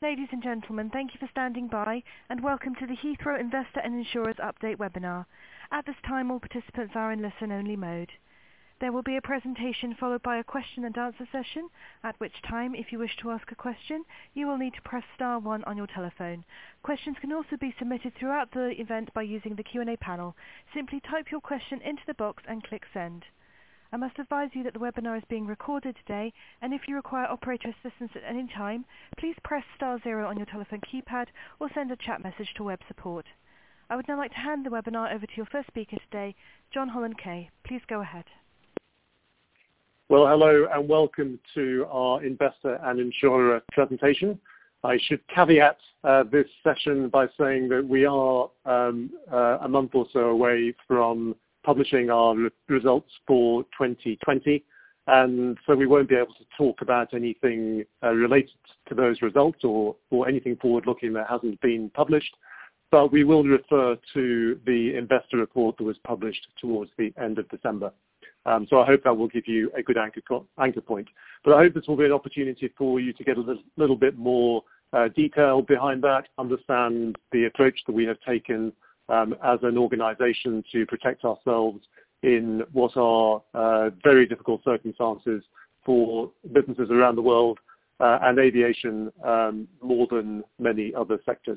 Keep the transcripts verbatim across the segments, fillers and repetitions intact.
Ladies and gentlemen, thank you for standing by, and welcome to the Heathrow Investor and Insurers Update webinar. At this time, all participants are in listen-only mode. There will be a presentation followed by a question and answer session, at which time, if you wish to ask a question, you will need to press star one on your telephone. Questions can also be submitted throughout the event by using the Q and A panel. Simply type your question into the box and click send. I must advise you that the webinar is being recorded today, and if you require operator assistance at any time, please press star zero on your telephone keypad or send a chat message to web support. I would now like to hand the webinar over to your first speaker today, John Holland-Kaye. Please go ahead. Well, hello and welcome to our Investor and Insurer presentation. I should caveat uh, this session by saying that we are um, uh, a month or so away from publishing our re results for twenty twenty, and so we won't be able to talk about anything uh, related to those results or, or anything forward-looking that hasn't been published, but we will refer to the investor report that was published towards the end of December. Um, so I hope that will give you a good anchor, anchor point. But I hope this will be an opportunity for you to get a little, little bit more uh, detail behind that, understand the approach that we have taken Um, as an organization to protect ourselves in what are uh, very difficult circumstances for businesses around the world uh, and aviation um, more than many other sectors.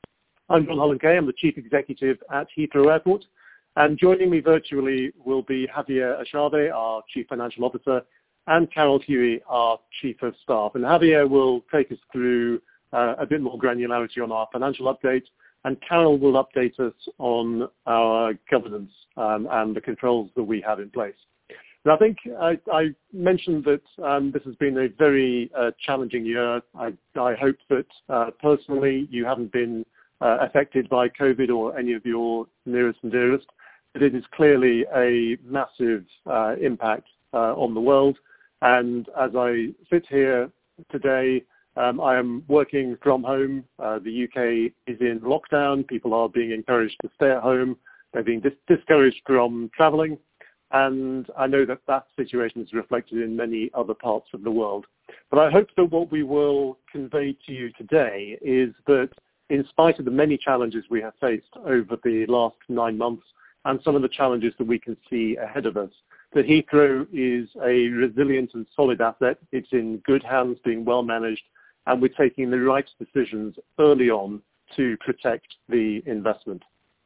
I'm John Holland-Kaye. I'm the Chief Executive at Heathrow Airport, and joining me virtually will be Javier Echave, our Chief Financial Officer, and Carol Huey, our Chief of Staff. And Javier will take us through uh, a bit more granularity on our financial update, and Carol will update us on our governance um, and the controls that we have in place. And I think I, I mentioned that um, this has been a very uh, challenging year. I, I hope that uh, personally you haven't been uh, affected by COVID or any of your nearest and dearest, but it is clearly a massive uh, impact uh, on the world. And as I sit here today, Um, I am working from home. Uh, the U K is in lockdown. People are being encouraged to stay at home. They're being dis discouraged from traveling. And I know that that situation is reflected in many other parts of the world. But I hope that what we will convey to you today is that in spite of the many challenges we have faced over the last nine months and some of the challenges that we can see ahead of us, that Heathrow is a resilient and solid asset. It's in good hands, being well managed, and we're taking the right decisions early on to protect the investment.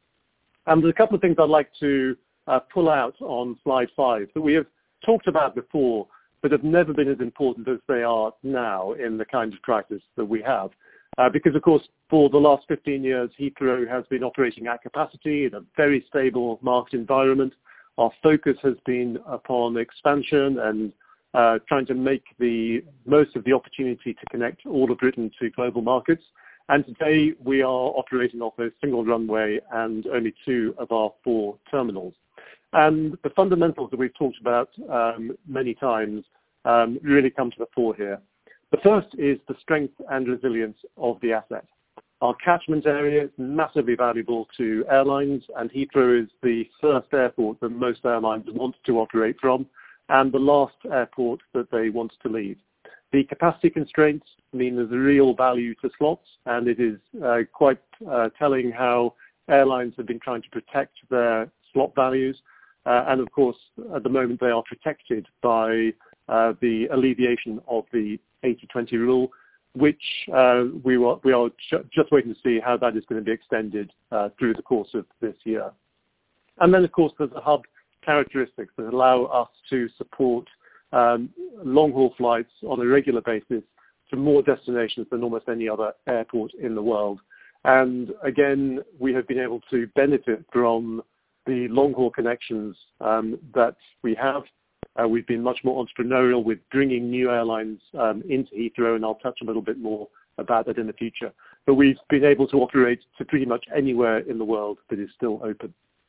And there's a couple of things I'd like to uh, pull out on slide five that we have talked about before, but have never been as important as they are now in the kind of crisis that we have. Uh, because, of course, for the last fifteen years, Heathrow has been operating at capacity in a very stable market environment. Our focus has been upon expansion and Uh, trying to make the most of the opportunity to connect all of Britain to global markets. And today we are operating off a single runway and only two of our four terminals. And the fundamentals that we've talked about um, many times um, really come to the fore here. The first is the strength and resilience of the asset. Our catchment area is massively valuable to airlines, and Heathrow is the first airport that most airlines want to operate from, and the last airport that they want to leave. The capacity constraints mean there's a real value to slots, and it is uh, quite uh, telling how airlines have been trying to protect their slot values. Uh, and of course, at the moment, they are protected by uh, the alleviation of the eighty twenty rule, which uh, we, are, we are ju just waiting to see how that is going to be extended uh, through the course of this year. And then, of course, there's a hub characteristics that allow us to support um, long-haul flights on a regular basis to more destinations than almost any other airport in the world. And again, we have been able to benefit from the long-haul connections um, that we have. Uh, we've been much more entrepreneurial with bringing new airlines um, into Heathrow, and I'll touch a little bit more about that in the future. But we've been able to operate to pretty much anywhere in the world that is still open.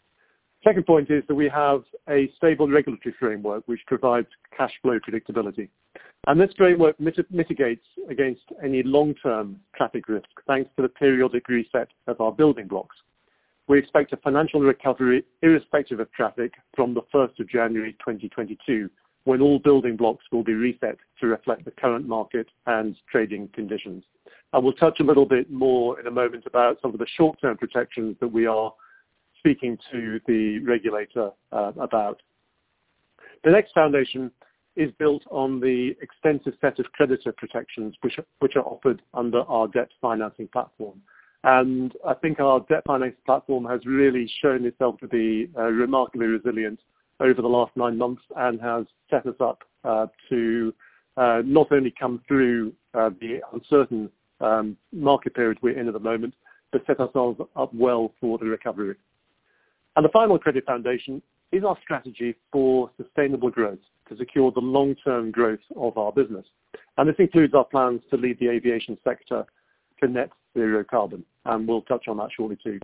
Second point is that we have a stable regulatory framework which provides cash flow predictability. And this framework mit mitigates against any long-term traffic risk thanks to the periodic reset of our building blocks. We expect a financial recovery irrespective of traffic from the first of January twenty twenty-two, when all building blocks will be reset to reflect the current market and trading conditions. I will touch a little bit more in a moment about some of the short-term protections that we are speaking to the regulator uh, about. The next foundation is built on the extensive set of creditor protections which are, which are offered under our debt financing platform. And I think our debt financing platform has really shown itself to be uh, remarkably resilient over the last nine months and has set us up uh, to uh, not only come through uh, the uncertain um, market period we're in at the moment, but set ourselves up well for the recovery. And the final credit foundation is our strategy for sustainable growth to secure the long-term growth of our business. And this includes our plans to lead the aviation sector to net zero carbon, and we'll touch on that shortly too.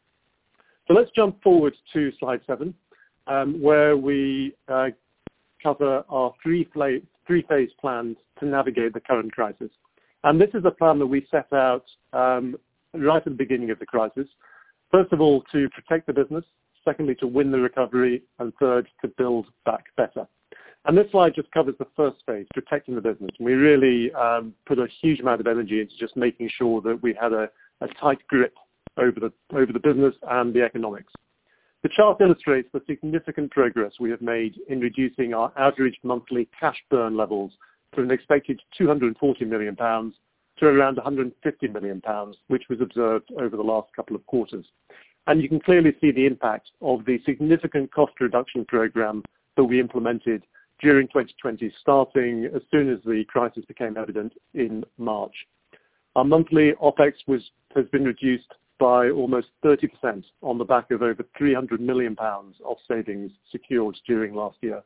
So let's jump forward to slide seven, um, where we uh, cover our three-phase three-phase plan to navigate the current crisis. And this is a plan that we set out um, right at the beginning of the crisis. First of all, to protect the business. Secondly, to win the recovery, and third, to build back better. And this slide just covers the first phase, protecting the business. We really um, put a huge amount of energy into just making sure that we had a, a tight grip over the, over the business and the economics. The chart illustrates the significant progress we have made in reducing our average monthly cash burn levels from an expected two hundred forty million pounds to around one hundred fifty million pounds, which was observed over the last couple of quarters. And you can clearly see the impact of the significant cost reduction program that we implemented during twenty twenty, starting as soon as the crisis became evident in March. Our monthly OPEX was, has been reduced by almost thirty percent on the back of over three hundred million pounds of savings secured during last year.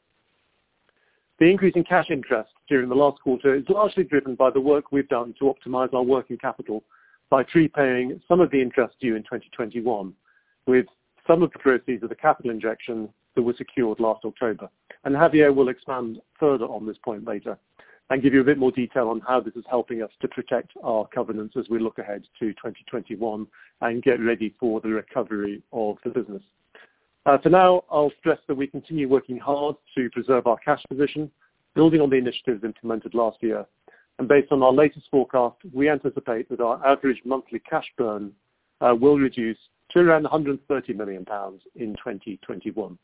The increase in cash interest during the last quarter is largely driven by the work we've done to optimize our working capital by prepaying some of the interest due in twenty twenty-one, with some of the proceeds of the capital injection that was secured last October. And Javier will expand further on this point later and give you a bit more detail on how this is helping us to protect our covenants as we look ahead to twenty twenty-one and get ready for the recovery of the business. Uh, for now, I'll stress that we continue working hard to preserve our cash position, building on the initiatives implemented last year. And based on our latest forecast, we anticipate that our average monthly cash burn uh, will reduce to around one hundred thirty million pounds in twenty twenty-one.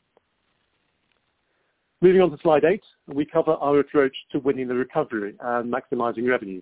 Moving on to slide eight, we cover our approach to winning the recovery and maximising revenue.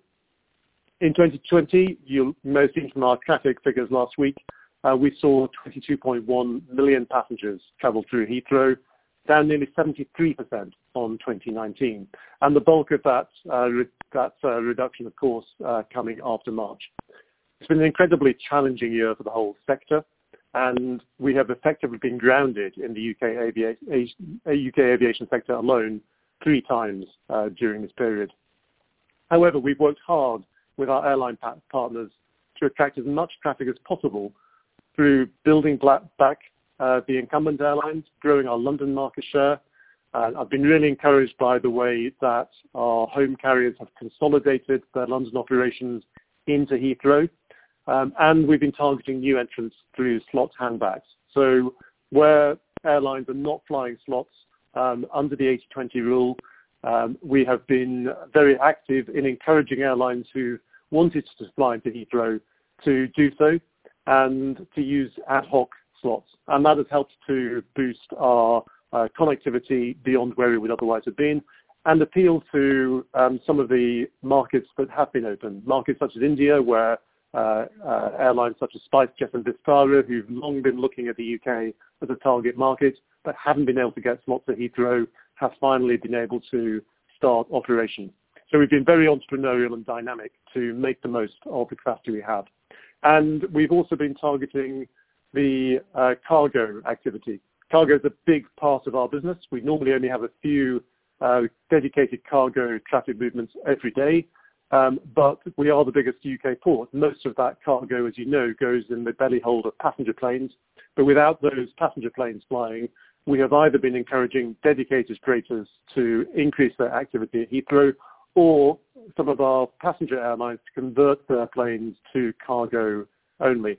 In twenty twenty, you may have seen from our traffic figures last week, uh, we saw twenty-two point one million passengers travel through Heathrow, down nearly seventy-three percent on twenty nineteen. And the bulk of that, uh, re- that uh, reduction, of course, uh, coming after March. It's been an incredibly challenging year for the whole sector, and we have effectively been grounded in the U K, aviation, U K aviation sector alone three times uh, during this period. However, we've worked hard with our airline partners to attract as much traffic as possible through building back uh, the incumbent airlines, growing our London market share. Uh, I've been really encouraged by the way that our home carriers have consolidated their London operations into Heathrow. Um, and we've been targeting new entrants through slot handbacks. So where airlines are not flying slots um, under the eighty twenty rule, um, we have been very active in encouraging airlines who wanted to fly into Heathrow to do so and to use ad hoc slots. And that has helped to boost our uh, connectivity beyond where we would otherwise have been and appeal to um, some of the markets that have been open, markets such as India, where Uh, uh, airlines such as SpiceJet and Vistara, who've long been looking at the U K as a target market, but haven't been able to get slots at Heathrow, have finally been able to start operations. So we've been very entrepreneurial and dynamic to make the most of the capacity we have. And we've also been targeting the uh, cargo activity. Cargo is a big part of our business. We normally only have a few uh, dedicated cargo traffic movements every day. Um, but we are the biggest U K port. Most of that cargo, as you know, goes in the belly hold of passenger planes. But without those passenger planes flying, we have either been encouraging dedicated freighters to increase their activity at Heathrow, or some of our passenger airlines to convert their planes to cargo only.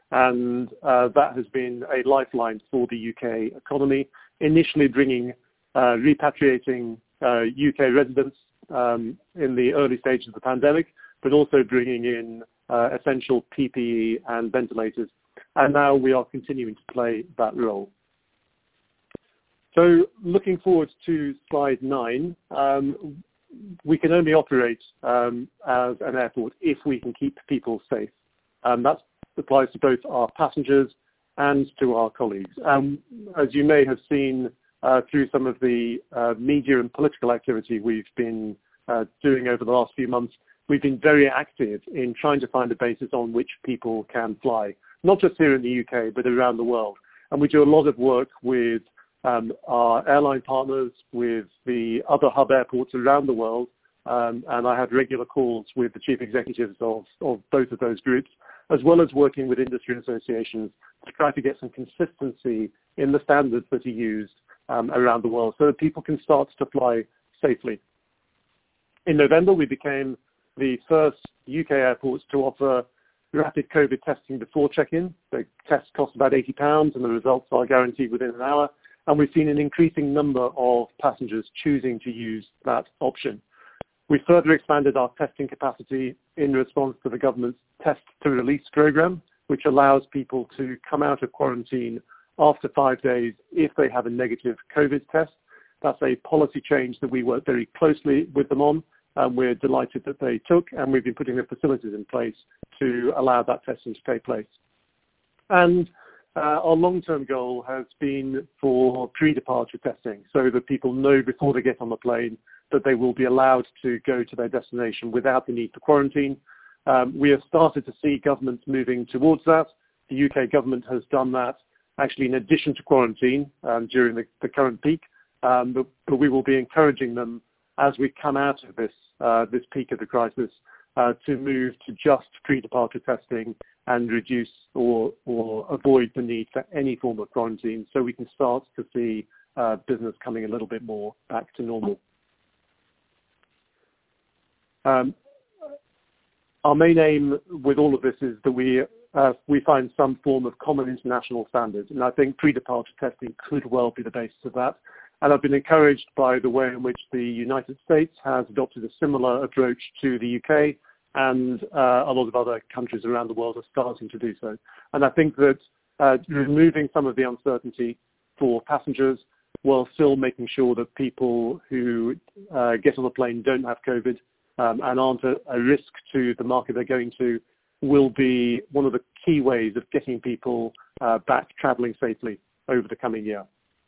And uh, that has been a lifeline for the U K economy, initially bringing, uh, repatriating uh, U K residents um, in the early stages of the pandemic, but also bringing in uh, essential P P E and ventilators. And now we are continuing to play that role. So looking forward to slide nine, um, we can only operate um, as an airport if we can keep people safe. Um, that applies to both our passengers and to our colleagues. Um, as you may have seen uh, through some of the uh, media and political activity we've been uh, doing over the last few months, we've been very active in trying to find a basis on which people can fly, not just here in the U K, but around the world. And we do a lot of work with um, our airline partners, with the other hub airports around the world, um, and I have regular calls with the chief executives of, of both of those groups, as well as working with industry associations to try to get some consistency in the standards that are used um, around the world so that people can start to fly safely. In November, we became the first U K airports to offer rapid COVID testing before check-in. The test costs about eighty pounds and the results are guaranteed within an hour. And we've seen an increasing number of passengers choosing to use that option. We further expanded our testing capacity in response to the government's test to release program, which allows people to come out of quarantine after five days if they have a negative COVID test. That's a policy change that we work very closely with them on, and we're delighted that they took, and we've been putting the facilities in place to allow that testing to take place. And uh, our long-term goal has been for pre-departure testing, so that people know before they get on the plane that they will be allowed to go to their destination without the need for quarantine. Um, we have started to see governments moving towards that. The U K government has done that actually in addition to quarantine um, during the, the current peak, um, but, but we will be encouraging them as we come out of this, uh, this peak of the crisis uh, to move to just pre-departure testing and reduce or, or avoid the need for any form of quarantine so we can start to see uh, business coming a little bit more back to normal. Um, our main aim with all of this is that we uh, we find some form of common international standards, and I think pre-departure testing could well be the basis of that. And I've been encouraged by the way in which the United States has adopted a similar approach to the U K, and uh, a lot of other countries around the world are starting to do so. And I think that uh, removing some of the uncertainty for passengers while still making sure that people who uh, get on the plane don't have COVID um, and aren't a, a risk to the market they're going to will be one of the key ways of getting people uh, back traveling safely over the coming year.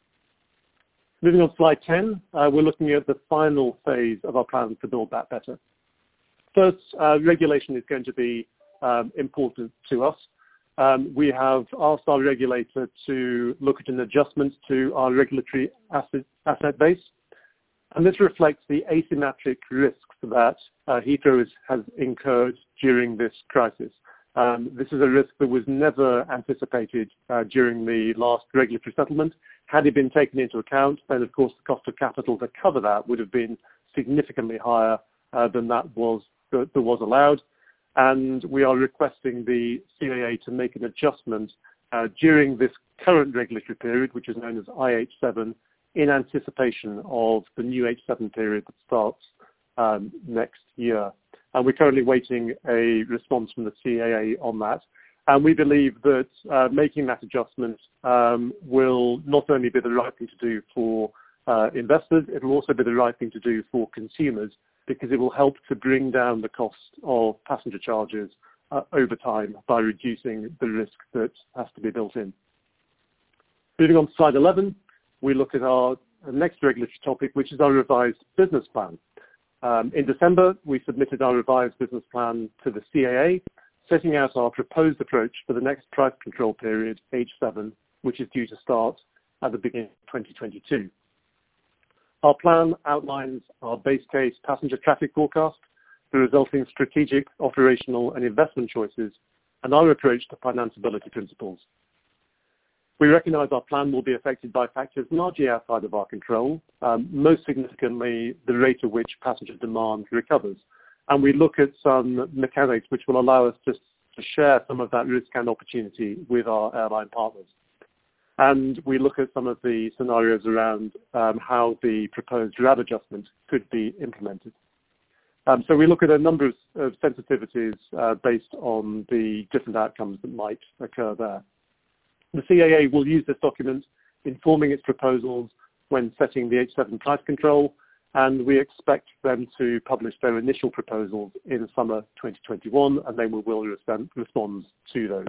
Moving on to slide ten, uh, we're looking at the final phase of our plan to build back better. First, uh, regulation is going to be um, important to us. Um, we have asked our regulator to look at an adjustment to our regulatory asset, asset base, and this reflects the asymmetric risks that uh, Heathrow is, has incurred during this crisis. Um, this is a risk that was never anticipated uh, during the last regulatory settlement. Had it been taken into account, then of course the cost of capital to cover that would have been significantly higher uh, than that was that, that was allowed. And we are requesting the C A A to make an adjustment uh, during this current regulatory period, which is known as I H seven, in anticipation of the new H seven period that starts um, next year. And we're currently waiting a response from the C A A on that. And we believe that uh, making that adjustment um, will not only be the right thing to do for uh, investors, it will also be the right thing to do for consumers, because it will help to bring down the cost of passenger charges uh, over time by reducing the risk that has to be built in. Moving on to slide eleven, we look at our next regulatory topic, which is our revised business plan. Um, in December, we submitted our revised business plan to the C A A, setting out our proposed approach for the next price control period, H seven, which is due to start at the beginning of twenty twenty-two. Our plan outlines our base case passenger traffic forecast, the resulting strategic, operational and investment choices, and our approach to financeability principles. We recognise our plan will be affected by factors largely outside of our control, um, most significantly the rate at which passenger demand recovers. And we look at some mechanics which will allow us to, to share some of that risk and opportunity with our airline partners. and we look at some of the scenarios around um, how the proposed R A B adjustment could be implemented. Um, so we look at a number of, of sensitivities uh, based on the different outcomes that might occur there. The C A A will use this document informing its proposals when setting the H seven price control, and we expect them to publish their initial proposals in summer twenty twenty-one, and then we will respond, respond to those.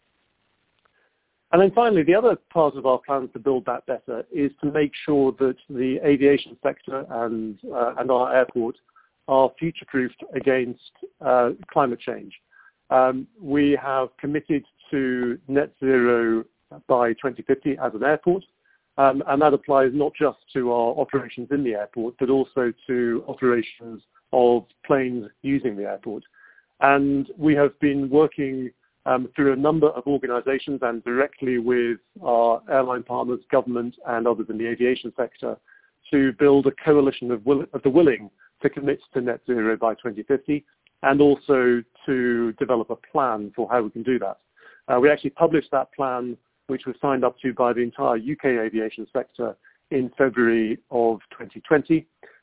And then finally, the other part of our plans to build that better is to make sure that the aviation sector and, uh, and our airport are future-proofed against uh, climate change. Um, we have committed to net zero by twenty fifty as an airport, um, and that applies not just to our operations in the airport, but also to operations of planes using the airport. And we have been working um, through a number of organizations and directly with our airline partners, government, and others in the aviation sector to build a coalition of, will- of the willing to commit to net zero by twenty fifty, and also to develop a plan for how we can do that. Uh, we actually published that plan, which was signed up to by the entire U K aviation sector in February of twenty twenty,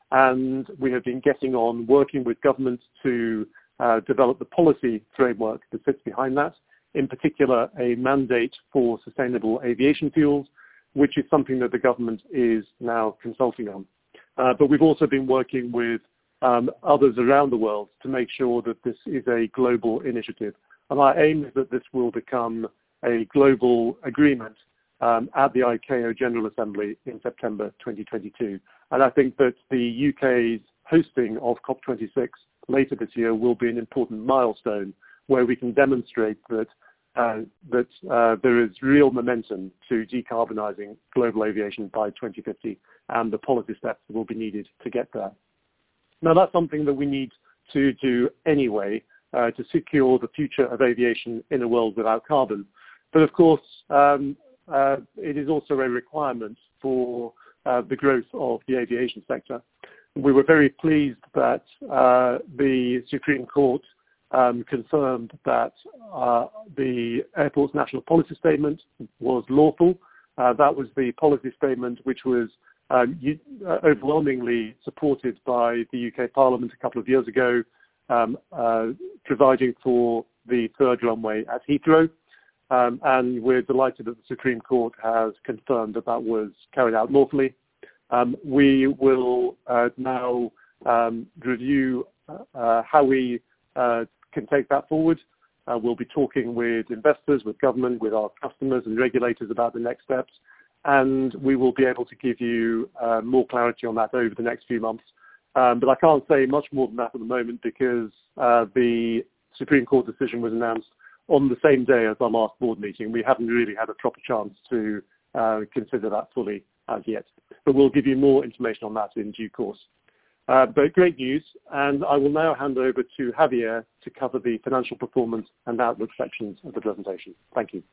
and we have been getting on working with government to uh, develop the policy framework that sits behind that, in particular a mandate for sustainable aviation fuels, which is something that the government is now consulting on. Uh, but we've also been working with um, others around the world to make sure that this is a global initiative. And our aim is that this will become a global agreement um, at the I C A O General Assembly in September twenty twenty-two. And I think that the U K's hosting of COP twenty-six later this year will be an important milestone where we can demonstrate that uh, that uh, there is real momentum to decarbonising global aviation by twenty fifty, and the policy steps that will be needed to get there. Now, that's something that we need to do anyway uh, to secure the future of aviation in a world without carbon. But of course, um, uh, it is also a requirement for uh, the growth of the aviation sector. We were very pleased that uh, the Supreme Court um, confirmed that uh, the airport's national policy statement was lawful. Uh, that was the policy statement which was Um, you, uh, overwhelmingly supported by the U K Parliament a couple of years ago, um, uh, providing for the third runway at Heathrow. Um, and we're delighted that the Supreme Court has confirmed that that was carried out lawfully. Um, we will uh, now um, review uh, how we uh, can take that forward. Uh, we'll be talking with investors, with government, with our customers and regulators about the next steps. And we will be able to give you uh, more clarity on that over the next few months. Um, but I can't say much more than that at the moment because uh, the Supreme Court decision was announced on the same day as our last board meeting. We haven't really had a proper chance to uh, consider that fully as yet. But we'll give you more information on that in due course. Uh, but great news, and I will now hand over to Javier to cover the financial performance and outlook sections of the presentation. Thank you.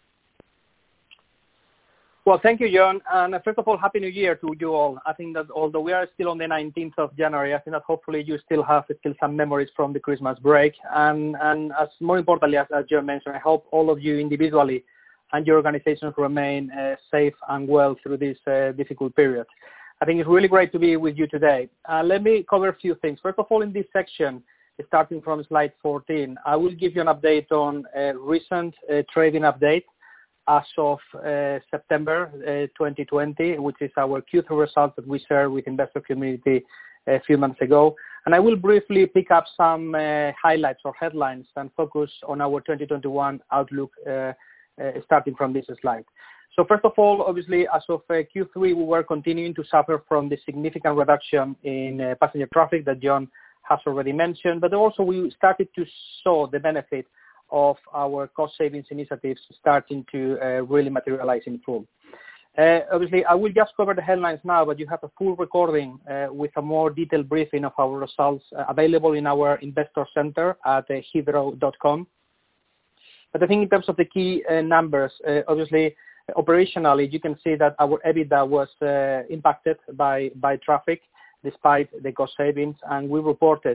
Well, thank you, John. And first of all, Happy New Year to you all. I think that although we are still on the nineteenth of January, I think that hopefully you still have still some memories from the Christmas break. And, and as more importantly, as, as John mentioned, I hope all of you individually and your organizations remain uh, safe and well through this uh, difficult period. I think it's really great to be with you today. Uh, let me cover a few things. First of all, in this section, starting from slide fourteen, I will give you an update on a recent uh, trading update as of uh, September uh, twenty twenty, which is our Q three results that we shared with investor community a few months ago. And I will briefly pick up some uh, highlights or headlines and focus on our twenty twenty-one outlook uh, uh, starting from this slide. So first of all, obviously, as of uh, Q three, we were continuing to suffer from the significant reduction in uh, passenger traffic that John has already mentioned, but also we started to show the benefit of our cost savings initiatives starting to uh, really materialize in full. Uh, obviously, I will just cover the headlines now, but you have a full recording uh, with a more detailed briefing of our results uh, available in our investor center at uh, heathrow dot com. But I think in terms of the key uh, numbers, uh, obviously, operationally, you can see that our EBITDA was uh, impacted by, by traffic despite the cost savings, and we reported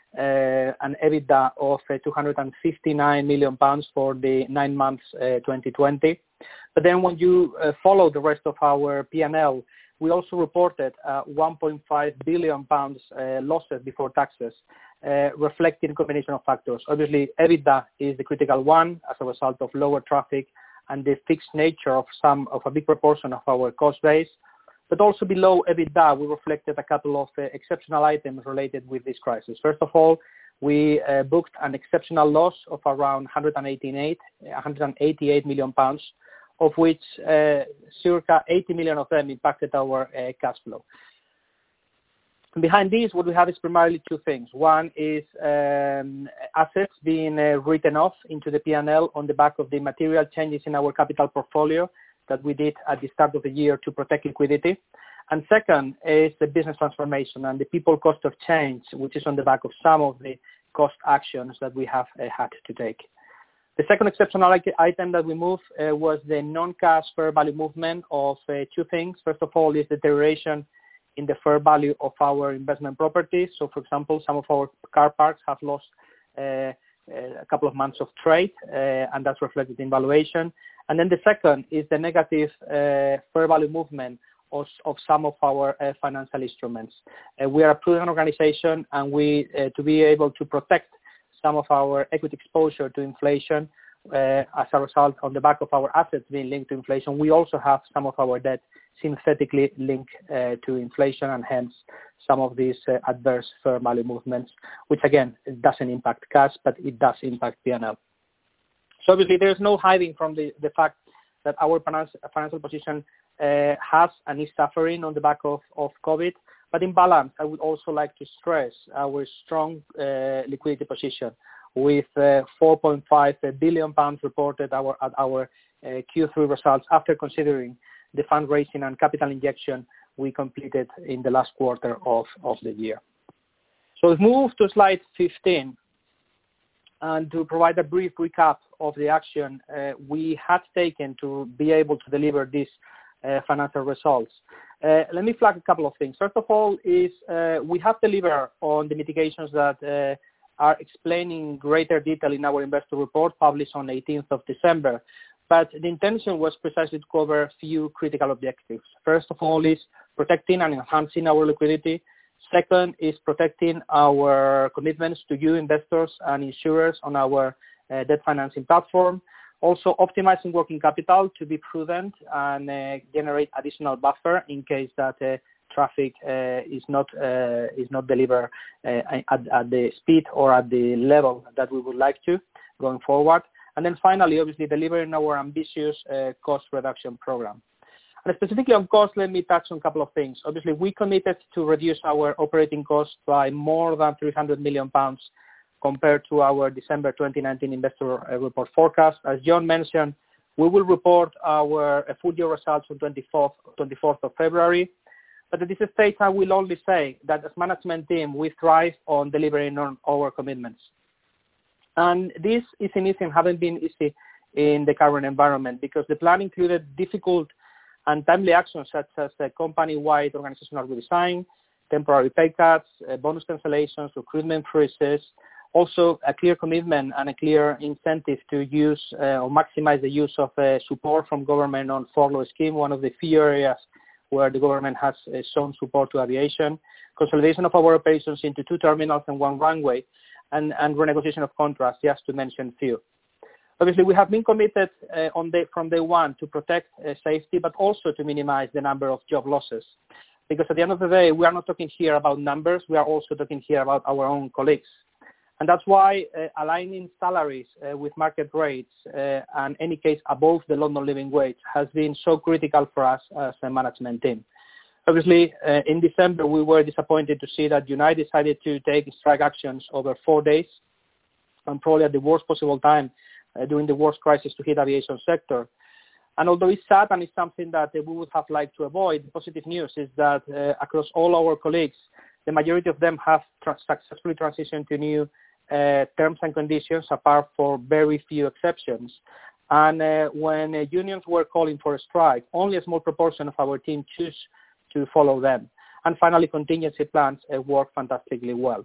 uh, an EBITDA of uh, two hundred fifty-nine million pounds for the nine months uh, twenty twenty. But then when you uh, follow the rest of our P and L, we also reported uh, one point five billion pounds uh, losses before taxes, uh, reflecting a combination of factors. Obviously, EBITDA is the critical one as a result of lower traffic and the fixed nature of some of a big proportion of our cost base. But also below EBITDA, we reflected a couple of uh, exceptional items related with this crisis. First of all, we uh, booked an exceptional loss of around one hundred eighty-eight million pounds, of which uh, circa eighty million of them impacted our uh, cash flow. Behind this, what we have is primarily two things. One is um, assets being uh, written off into the P and L on the back of the material changes in our capital portfolio that we did at the start of the year to protect liquidity. And second is the business transformation and the people cost of change, which is on the back of some of the cost actions that we have uh, had to take. The second exceptional item that we moved uh, was the non-cash fair value movement of uh, two things. First of all is deterioration in the fair value of our investment properties. So, for example, some of our car parks have lost uh, a couple of months of trade, uh, and that's reflected in valuation. And then the second is the negative uh, fair value movement of, of some of our uh, financial instruments. Uh, we are a prudent organization, and we, uh, to be able to protect some of our equity exposure to inflation, uh, as a result on the back of our assets being linked to inflation, we also have some of our debt synthetically linked uh, to inflation, and hence some of these uh, adverse fair value movements, which again, it doesn't impact cash, but it does impact P and L. So obviously there's no hiding from the, the fact that our financial position uh, has and is suffering on the back of, of COVID. But in balance, I would also like to stress our strong uh, liquidity position with uh, four point five billion pounds reported our, at our uh, Q three results after considering the fundraising and capital injection we completed in the last quarter of, of the year. So let's move to slide fifteen. And to provide a brief recap of the action uh, we had taken to be able to deliver these uh, financial results. Uh, let me flag a couple of things. First of all is uh, we have delivered on the mitigations that uh, are explained in greater detail in our investor report published on eighteenth of December. But the intention was precisely to cover a few critical objectives. First of all is protecting and enhancing our liquidity. Second is protecting our commitments to you investors and insurers on our uh, debt financing platform. Also optimizing working capital to be prudent and uh, generate additional buffer in case that uh, traffic uh, is not uh, is not delivered uh, at, at the speed or at the level that we would like to going forward. And then finally, obviously, delivering our ambitious uh, cost reduction program. And specifically on cost, let me touch on a couple of things. Obviously, we committed to reduce our operating costs by more than three hundred million pounds compared to our December twenty nineteen investor report forecast. As John mentioned, we will report our full year results on twenty-fourth of February. But at this stage, I will only say that as management team, we thrive on delivering on our commitments. And this isn't easy and haven't been easy in the current environment because the plan included difficult and timely actions such as a company-wide organizational redesign, temporary pay cuts, uh, bonus cancellations, recruitment freezes, also a clear commitment and a clear incentive to use uh, or maximize the use of uh, support from government on furlough scheme, one of the few areas where the government has uh, shown support to aviation, consolidation of our operations into two terminals and one runway, and, and renegotiation of contracts, just to mention a few. Obviously, we have been committed uh, on day, from day one to protect uh, safety, but also to minimize the number of job losses. Because at the end of the day, we are not talking here about numbers, we are also talking here about our own colleagues. And that's why uh, aligning salaries uh, with market rates uh, and in any case above the London living wage has been so critical for us as a management team. Obviously, uh, in December, we were disappointed to see that United decided to take strike actions over four days and probably at the worst possible time uh, during the worst crisis to hit aviation sector. And although it's sad and it's something that uh, we would have liked to avoid, the positive news is that uh, across all our colleagues, the majority of them have tra- successfully transitioned to new uh, terms and conditions, apart for very few exceptions. And uh, when uh, unions were calling for a strike, only a small proportion of our team chose to follow them. And finally, contingency plans uh, work fantastically well.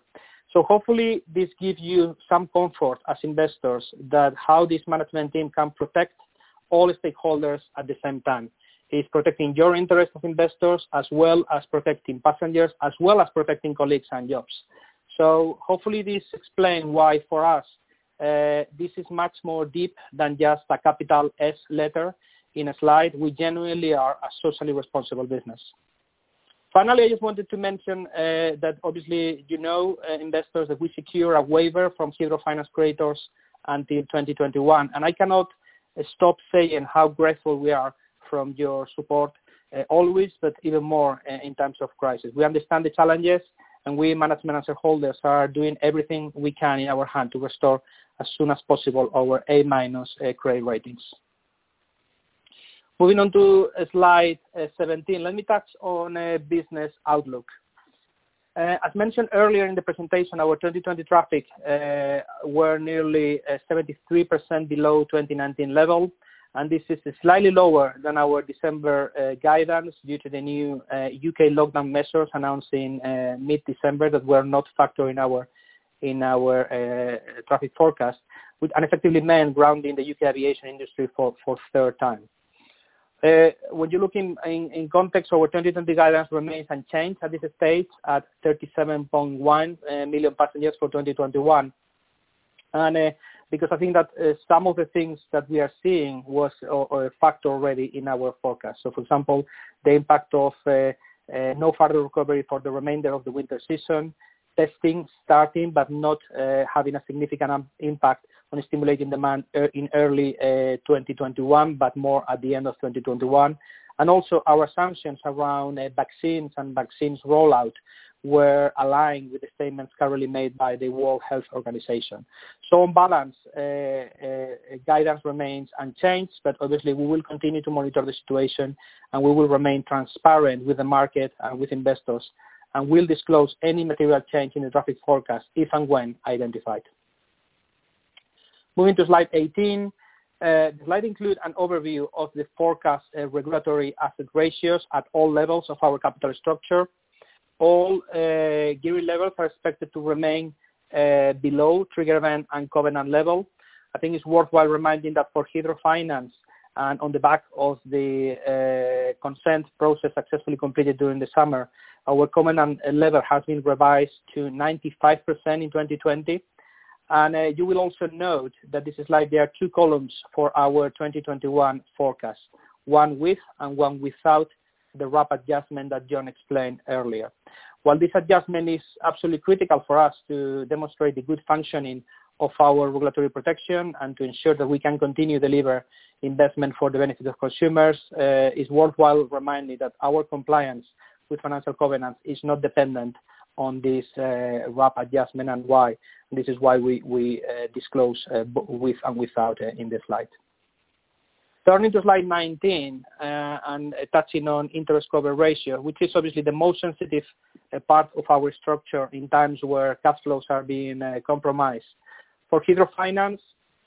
So hopefully this gives you some comfort as investors that how this management team can protect all stakeholders at the same time. It's protecting your interest of investors as well as protecting passengers, as well as protecting colleagues and jobs. So hopefully this explains why for us uh, this is much more deep than just a capital S letter in a slide. We genuinely are a socially responsible business. Finally, I just wanted to mention uh, that obviously you know, uh, investors, that we secure a waiver from Hydro Finance creditors until twenty twenty-one. And I cannot uh, stop saying how grateful we are from your support uh, always, but even more uh, in times of crisis. We understand the challenges, and we, management and shareholders, are doing everything we can in our hand to restore as soon as possible our A minus uh, credit ratings. Moving on to uh, slide uh, seventeen, let me touch on uh, business outlook. Uh, as mentioned earlier in the presentation, our twenty twenty traffic uh, were nearly uh, seventy-three percent below twenty nineteen level, and this is slightly lower than our December uh, guidance due to the new uh, U K lockdown measures announced in uh, mid-December that were not factored in our in our uh, traffic forecast, which effectively meant grounding the U K aviation industry for for third time. Uh, when you look in, in, in context, our twenty twenty guidance remains unchanged at this stage at thirty-seven point one uh, million passengers for twenty twenty-one. And uh, because I think that uh, some of the things that we are seeing was a factor already in our forecast. So, for example, the impact of uh, uh, no further recovery for the remainder of the winter season, testing starting but not uh, having a significant impact on stimulating demand in early uh, twenty twenty-one, but more at the end of twenty twenty-one. And also our assumptions around uh, vaccines and vaccines rollout were aligned with the statements currently made by the World Health Organization. So on balance, uh, uh, guidance remains unchanged, but obviously we will continue to monitor the situation, and we will remain transparent with the market and with investors, and will disclose any material change in the traffic forecast if and when identified. Moving to slide eighteen, uh, the slide includes an overview of the forecast uh, regulatory asset ratios at all levels of our capital structure. All uh, gearing levels are expected to remain uh, below trigger event and covenant level. I think it's worthwhile reminding that for Hydro Finance, and on the back of the uh, consent process successfully completed during the summer, our covenant level has been revised to ninety-five percent in twenty twenty. And uh, you will also note that this slide, there are two columns for our twenty twenty-one forecast, one with and one without the R A P adjustment that John explained earlier. While this adjustment is absolutely critical for us to demonstrate the good functioning of our regulatory protection and to ensure that we can continue to deliver investment for the benefit of consumers, uh, it's worthwhile reminding that our compliance with financial covenants is not dependent on this uh, R A P adjustment, and why. And this is why we, we uh, disclose uh, with and without uh, in the slide. Turning to slide nineteen uh, and uh, touching on interest cover ratio, which is obviously the most sensitive uh, part of our structure in times where cash flows are being uh, compromised. For Hydro Finance,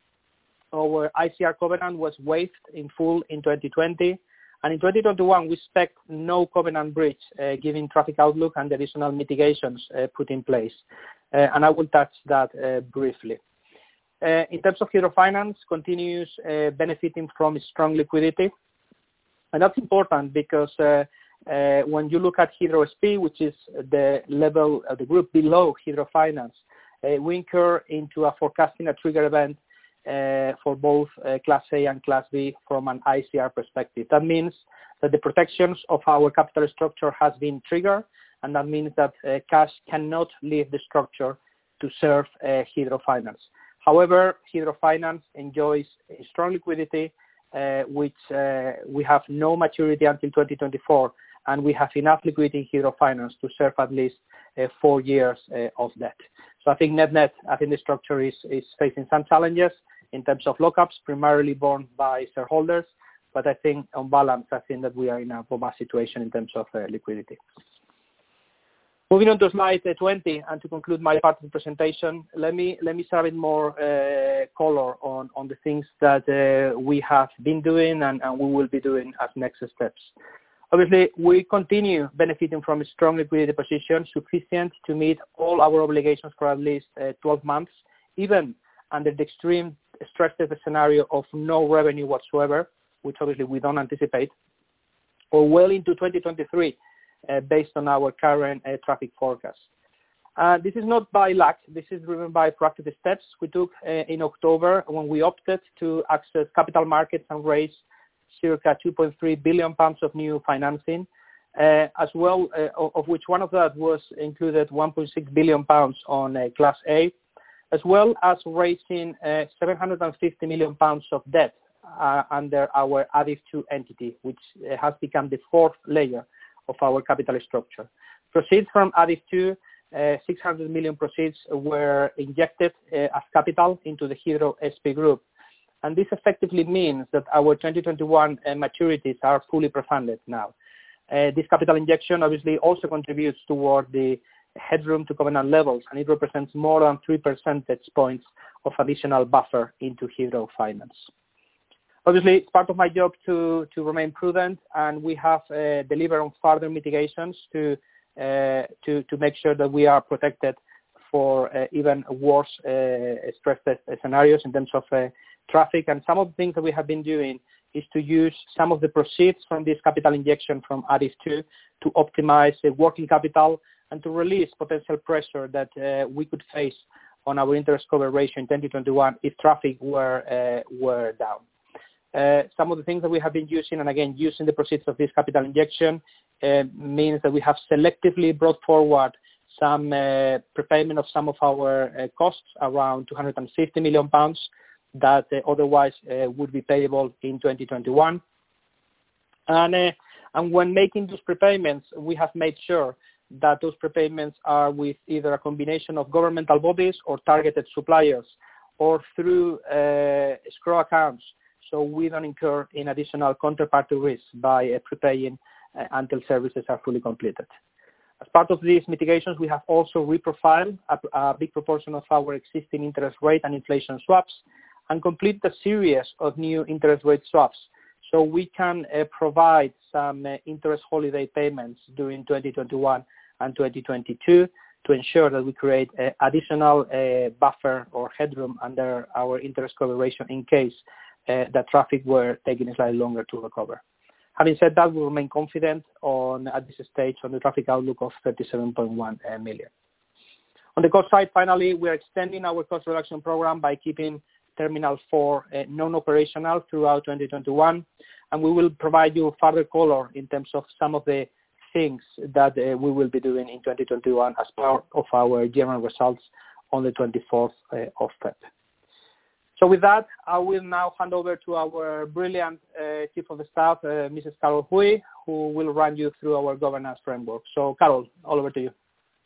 our I C R covenant was waived in full in twenty twenty. And in twenty twenty-one, we expect no covenant breach, uh, given traffic outlook and the additional mitigations uh, put in place. Uh, and I will touch that uh, briefly. Uh, in terms of Hydro Finance, continues uh, benefiting from strong liquidity. And that's important because uh, uh, when you look at Hydro S P, which is the level of the group below Hydro Finance, uh, we incur into a forecasting a trigger event Uh, for both uh, Class A and Class B from an I C R perspective. That means that the protections of our capital structure has been triggered, and that means that uh, cash cannot leave the structure to serve uh, Hydro Finance. However, Hydro Finance enjoys a strong liquidity, uh, which uh, we have no maturity until twenty twenty-four, and we have enough liquidity in Hydro Finance to serve at least uh, four years uh, of debt. So I think net-net, I think the structure is, is facing some challenges in terms of lockups, primarily borne by shareholders, but I think on balance, I think that we are in a robust situation in terms of uh, liquidity. Moving on to slide uh, twenty, and to conclude my part of the presentation, let me let me share a bit more uh, color on, on the things that uh, we have been doing and, and we will be doing as next steps. Obviously, we continue benefiting from a strong liquidity position sufficient to meet all our obligations for at least uh, twelve months, even under the extreme stress test scenario of no revenue whatsoever, which obviously we don't anticipate, or well into twenty twenty-three, uh, based on our current uh, traffic forecast. Uh, this is not by luck. This is driven by proactive steps we took uh, in October when we opted to access capital markets and raise circa two point three billion pounds of new financing, uh, as well, uh, of which one of that was included one point six billion pounds on uh, Class A, as well as raising uh, seven hundred fifty million pounds of debt uh, under our A D I F two entity, which uh, has become the fourth layer of our capital structure. Proceeds from A D I F two, uh, six hundred million proceeds were injected uh, as capital into the Heathrow S P Group. And this effectively means that our twenty twenty-one uh, maturities are fully pre-funded now. Uh, this capital injection obviously also contributes toward the headroom to covenant levels, and it represents more than three percentage points of additional buffer into Heathrow finance. Obviously, it's part of my job to, to remain prudent, and we have uh, delivered on further mitigations to, uh, to, to make sure that we are protected for uh, even worse uh, stress test scenarios in terms of uh, traffic. And some of the things that we have been doing is to use some of the proceeds from this capital injection from A D I F two to optimize the working capital and to release potential pressure that uh, we could face on our interest cover ratio in twenty twenty-one if traffic were, uh, were down. Uh, some of the things that we have been using, and again, using the proceeds of this capital injection, uh, means that we have selectively brought forward some uh, prepayment of some of our uh, costs, around two hundred fifty million pounds, that uh, otherwise uh, would be payable in twenty twenty-one. And, uh, and when making those prepayments, we have made sure that those prepayments are with either a combination of governmental bodies or targeted suppliers, or through uh, escrow accounts, so we don't incur in additional counterparty risk by uh, prepaying uh, until services are fully completed. As part of these mitigations, we have also reprofiled a, a big proportion of our existing interest rate and inflation swaps and complete a series of new interest rate swaps, so we can uh, provide some uh, interest holiday payments during twenty twenty-one and twenty twenty-two to ensure that we create uh, additional uh, buffer or headroom under our interest cover ratio in case uh, that traffic were taking slightly longer to recover. Having said that, we remain confident on, at this stage, on the traffic outlook of thirty-seven point one uh, million. On the cost side, finally, we are extending our cost reduction program by keeping Terminal four uh, non-operational throughout twenty twenty-one, and we will provide you further color in terms of some of the things that uh, we will be doing in twenty twenty-one as part of our general results on the twenty-fourth uh, of February. So with that, I will now hand over to our brilliant uh, Chief of Staff, uh, Missus Carol Hui, who will run you through our governance framework. So Carol, all over to you.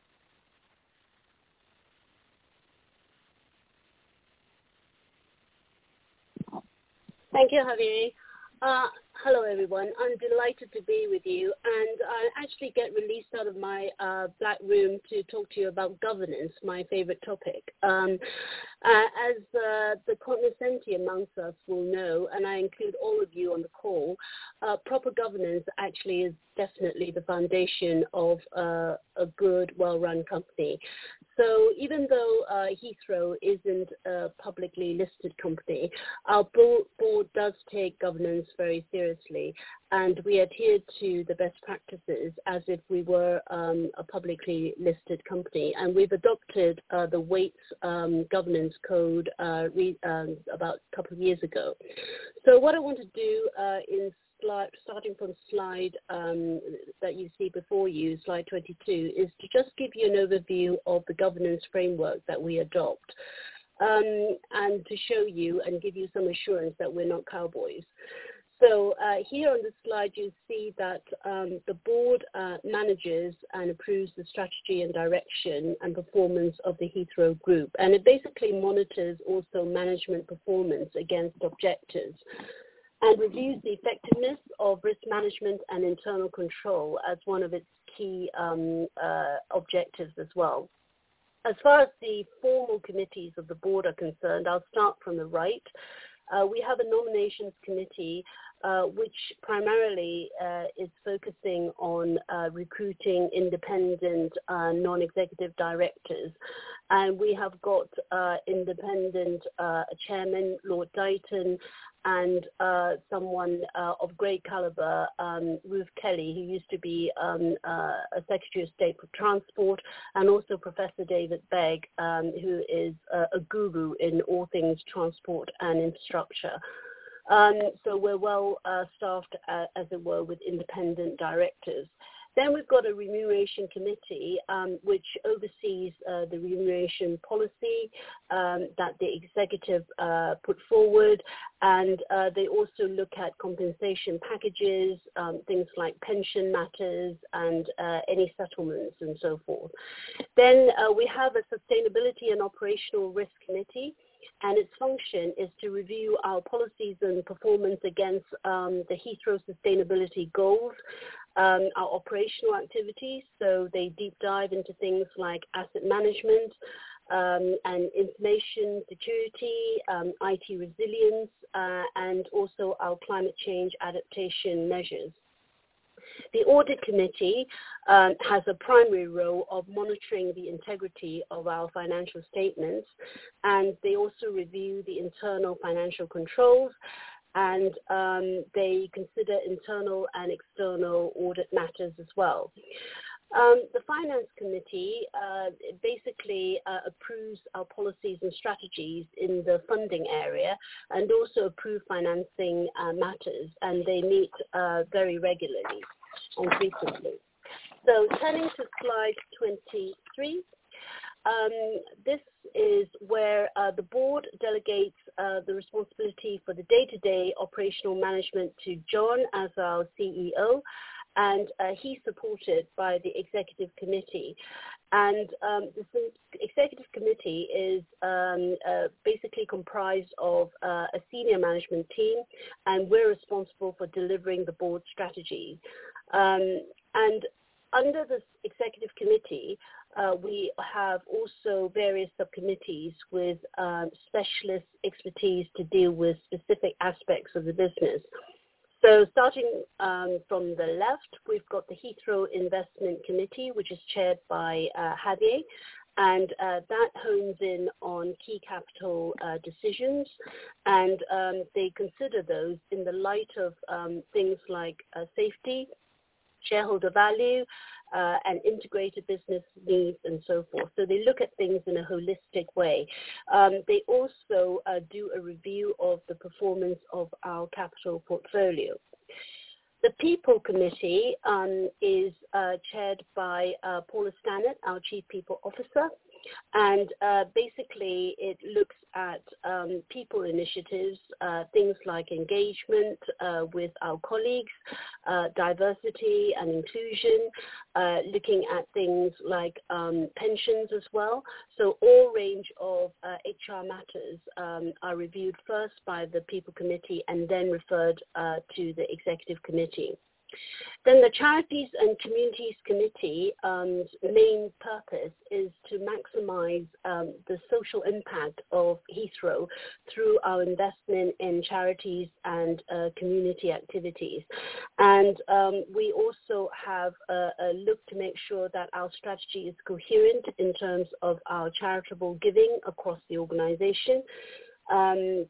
Thank you, Javier. Uh, hello, everyone. I'm delighted to be with you, and I actually get released out of my uh, black room to talk to you about governance, my favorite topic. Um, uh, as uh, the cognoscenti amongst us will know, and I include all of you on the call, uh, proper governance actually is definitely the foundation of uh, a good, well-run company. So even though uh, Heathrow isn't a publicly listed company, our board, board does take governance very seriously, and we adhere to the best practices as if we were um, a publicly listed company. And we've adopted uh, the Waits um, governance code uh, re- um, about a couple of years ago. So what I want to do uh, in Slide, starting from slide um, that you see before you, slide twenty-two, is to just give you an overview of the governance framework that we adopt, um, and to show you and give you some assurance that we're not cowboys. So uh, here on the slide, you see that um, the board uh, manages and approves the strategy and direction and performance of the Heathrow Group, and it basically monitors also management performance against objectives, and reviews the effectiveness of risk management and internal control as one of its key um, uh, objectives as well. As far as the formal committees of the board are concerned, I'll start from the right. Uh, we have a nominations committee uh, which primarily uh, is focusing on uh, recruiting independent uh, non-executive directors. And we have got uh, independent uh, chairman, Lord Dighton, and uh, someone uh, of great caliber, um, Ruth Kelly, who used to be um, uh, a Secretary of State for Transport, and also Professor David Begg, um, who is uh, a guru in all things transport and infrastructure. Um, so we're well uh, staffed, uh, as it were, with independent directors. Then we've got a remuneration committee um, which oversees uh, the remuneration policy um, that the executive uh, put forward, and uh, they also look at compensation packages, um, things like pension matters and uh, any settlements and so forth. Then uh, we have a sustainability and operational risk committee, and its function is to review our policies and performance against um, the Heathrow sustainability goals, um, our operational activities. So they deep dive into things like asset management um, and information security, um, I T resilience, uh, and also our climate change adaptation measures. The Audit Committee um, has a primary role of monitoring the integrity of our financial statements, and they also review the internal financial controls, and um, they consider internal and external audit matters as well. Um, the Finance Committee uh, basically uh, approves our policies and strategies in the funding area, and also approve financing uh, matters, and they meet uh, very regularly and frequently. So turning to slide twenty-three, um, this is where uh, the board delegates uh, the responsibility for the day-to-day operational management to John as our C E O, and uh, he's supported by the executive committee. And um, the executive committee is um, uh, basically comprised of uh, a senior management team, and we're responsible for delivering the board strategy. Um, and under this executive committee, uh, we have also various subcommittees with um, specialist expertise to deal with specific aspects of the business. So starting um, from the left, we've got the Heathrow Investment Committee, which is chaired by uh, Javier, and uh, that hones in on key capital uh, decisions, and um, they consider those in the light of um, things like uh, safety, shareholder value, uh, and integrated business needs and so forth. So they look at things in a holistic way. Um, they also uh, do a review of the performance of our capital portfolio. The People Committee um, is uh, chaired by uh, Paula Stannett, our Chief People Officer, and uh, basically it looks at um, people initiatives, uh, things like engagement uh, with our colleagues, uh, diversity and inclusion, uh, looking at things like um, pensions as well. So all range of uh, H R matters um, are reviewed first by the People Committee and then referred uh, to the Executive Committee. Then the Charities and Communities Committee's um, main purpose is to maximize um, the social impact of Heathrow through our investment in charities and uh, community activities. And um, we also have a, a look to make sure that our strategy is coherent in terms of our charitable giving across the organization. Um,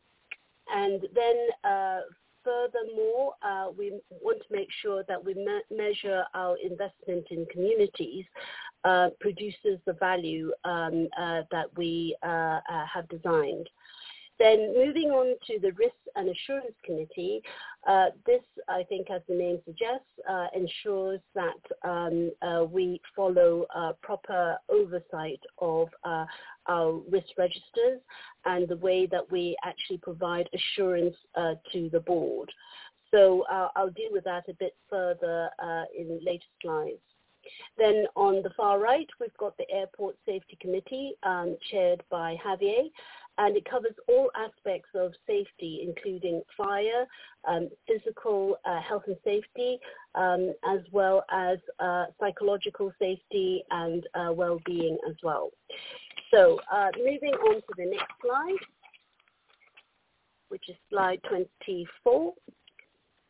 and then uh, Furthermore, uh, we want to make sure that we me measure our investment in communities uh, produces the value um, uh, that we uh, uh, have designed. Then moving on to the Risk and Assurance Committee, uh, this, I think, as the name suggests, uh, ensures that um, uh, we follow uh, proper oversight of uh, our risk registers and the way that we actually provide assurance uh, to the board. So uh, I'll deal with that a bit further uh, in later slides. Then on the far right, we've got the Airport Safety Committee, um, chaired by Javier, and it covers all aspects of safety, including fire, um, physical uh, health and safety, um, as well as uh, psychological safety and uh, well-being as well. So uh, moving on to the next slide, which is slide twenty-four.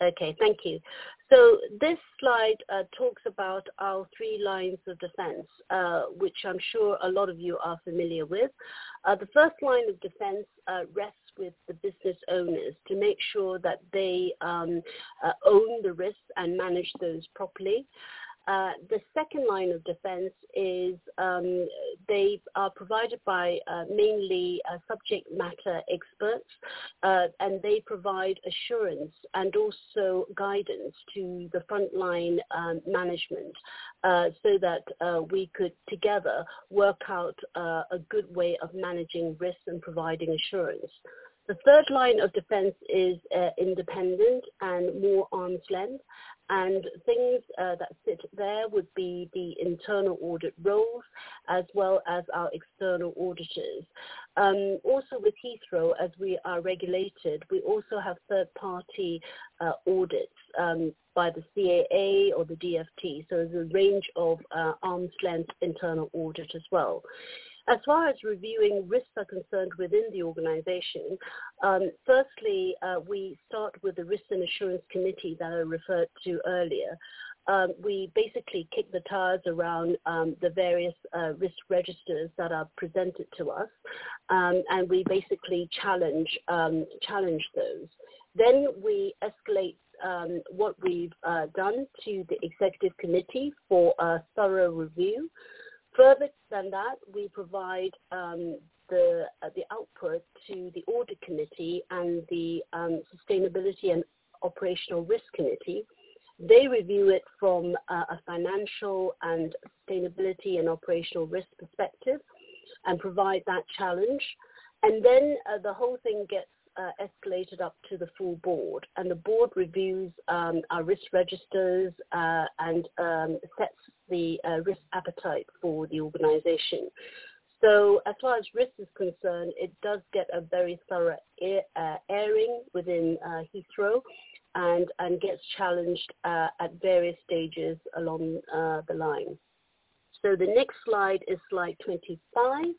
Okay, thank you. So this slide uh, talks about our three lines of defense, uh, which I'm sure a lot of you are familiar with. Uh, the first line of defense uh, rests with the business owners to make sure that they um, uh, own the risks and manage those properly. Uh, the second line of defense is um, they are provided by uh, mainly uh, subject matter experts, uh, and they provide assurance and also guidance to the frontline um, management uh, so that uh, we could together work out uh, a good way of managing risks and providing assurance. The third line of defense is uh, independent and more arm's length. And things uh, that sit there would be the internal audit roles as well as our external auditors. Um, also with Heathrow, as we are regulated, we also have third-party uh, audits um, by the C A A or the D F T. So there's a range of uh, arm's length internal audit as well. As far as reviewing risks are concerned within the organization, um, firstly, uh, we start with the Risk and Assurance Committee that I referred to earlier. Um, we basically kick the tires around um, the various uh, risk registers that are presented to us, um, and we basically challenge, um, challenge those. Then we escalate um, what we've uh, done to the Executive Committee for a thorough review. Further than that, we provide um, the uh, the output to the Audit Committee and the um, Sustainability and Operational Risk Committee. They review it from uh, a financial and sustainability and operational risk perspective and provide that challenge. And then uh, the whole thing gets uh, escalated up to the full board, and the board reviews um, our risk registers uh, and um, sets the uh, risk appetite for the organization. So as far as risk is concerned, it does get a very thorough air, uh, airing within uh, Heathrow and, and gets challenged uh, at various stages along uh, the line. So the next slide is slide twenty-five.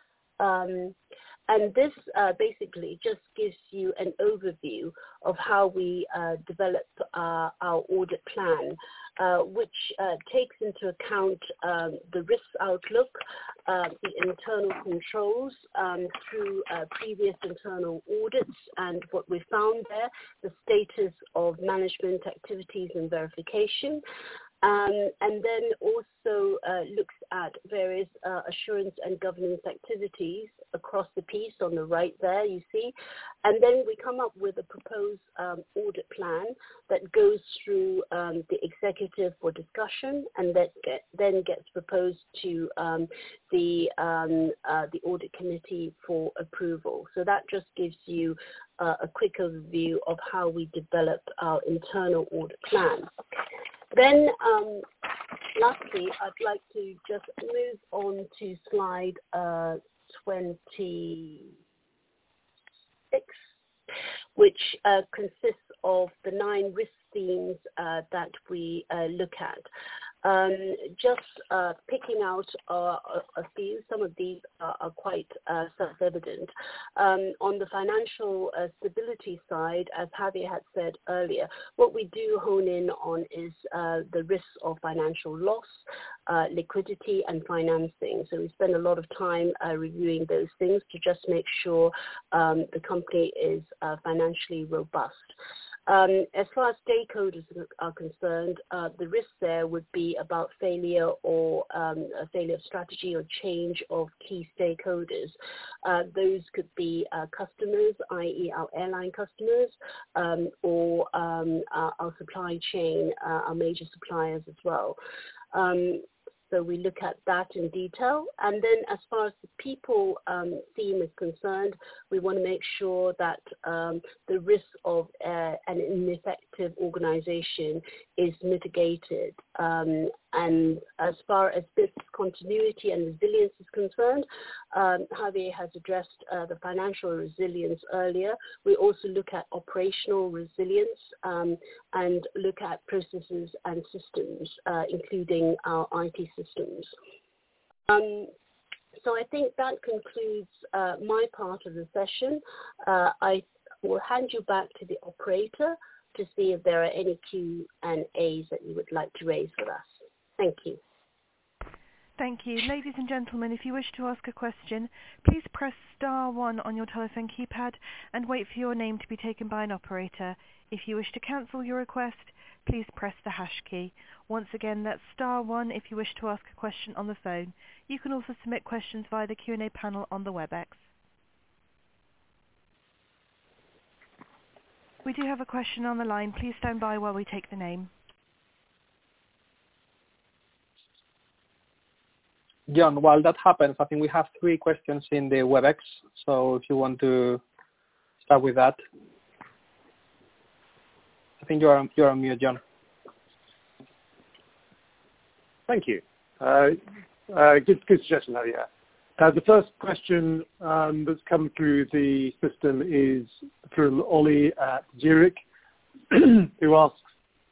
Um, And this uh, basically just gives you an overview of how we uh, develop uh, our audit plan, uh, which uh, takes into account um, the risk outlook, uh, the internal controls um, through uh, previous internal audits and what we found there, the status of management activities and verification. Um, and then also uh, looks at various uh, assurance and governance activities across the piece on the right there, you see. And then we come up with a proposed um, audit plan that goes through um, the executive for discussion and that get, then gets proposed to um, the, um, uh, the audit committee for approval. So that just gives you uh, a quick overview of how we develop our internal audit plan. Then, um, lastly, I'd like to just move on to slide uh, twenty-six, which uh, consists of the nine risk themes uh, that we uh, look at. Um, just uh, picking out uh, a, a few, some of these are, are quite uh, self-evident. Um, on the financial uh, stability side, as Javier had said earlier, what we do hone in on is uh, the risks of financial loss, uh, liquidity and financing. So we spend a lot of time uh, reviewing those things to just make sure um, the company is uh, financially robust. Um, as far as stakeholders are concerned, uh, the risk there would be about failure or um, a failure of strategy or change of key stakeholders. Uh, those could be uh, customers, that is our airline customers, um, or um, our, our supply chain, uh, our major suppliers as well. Um, So we look at that in detail. And then as far as the people um, theme is concerned, we want to make sure that um, the risk of uh, an ineffective organization is mitigated. Um, and as far as business continuity and resilience is concerned, um, Javier has addressed uh, the financial resilience earlier. We also look at operational resilience um, and look at processes and systems, uh, including our I T systems. Um, so I think that concludes uh, my part of the session. Uh, I will hand you back to the operator to see if there are any Q and A's that you would like to raise with us. Thank you. Thank you. Ladies and gentlemen, if you wish to ask a question, please press star one on your telephone keypad and wait for your name to be taken by an operator. If you wish to cancel your request, please press the hash key. Once again, that's star one if you wish to ask a question on the phone. You can also submit questions via the Q and A panel on the WebEx. We do have a question on the line. Please stand by while we take the name. John, while that happens, I think we have three questions in the WebEx. So if you want to start with that. I think you're on, you're on mute, John. Thank you. Uh, uh, good, good suggestion, Javier. Uh, the first question um, that's come through the system is from Ollie at Zurich, who asks,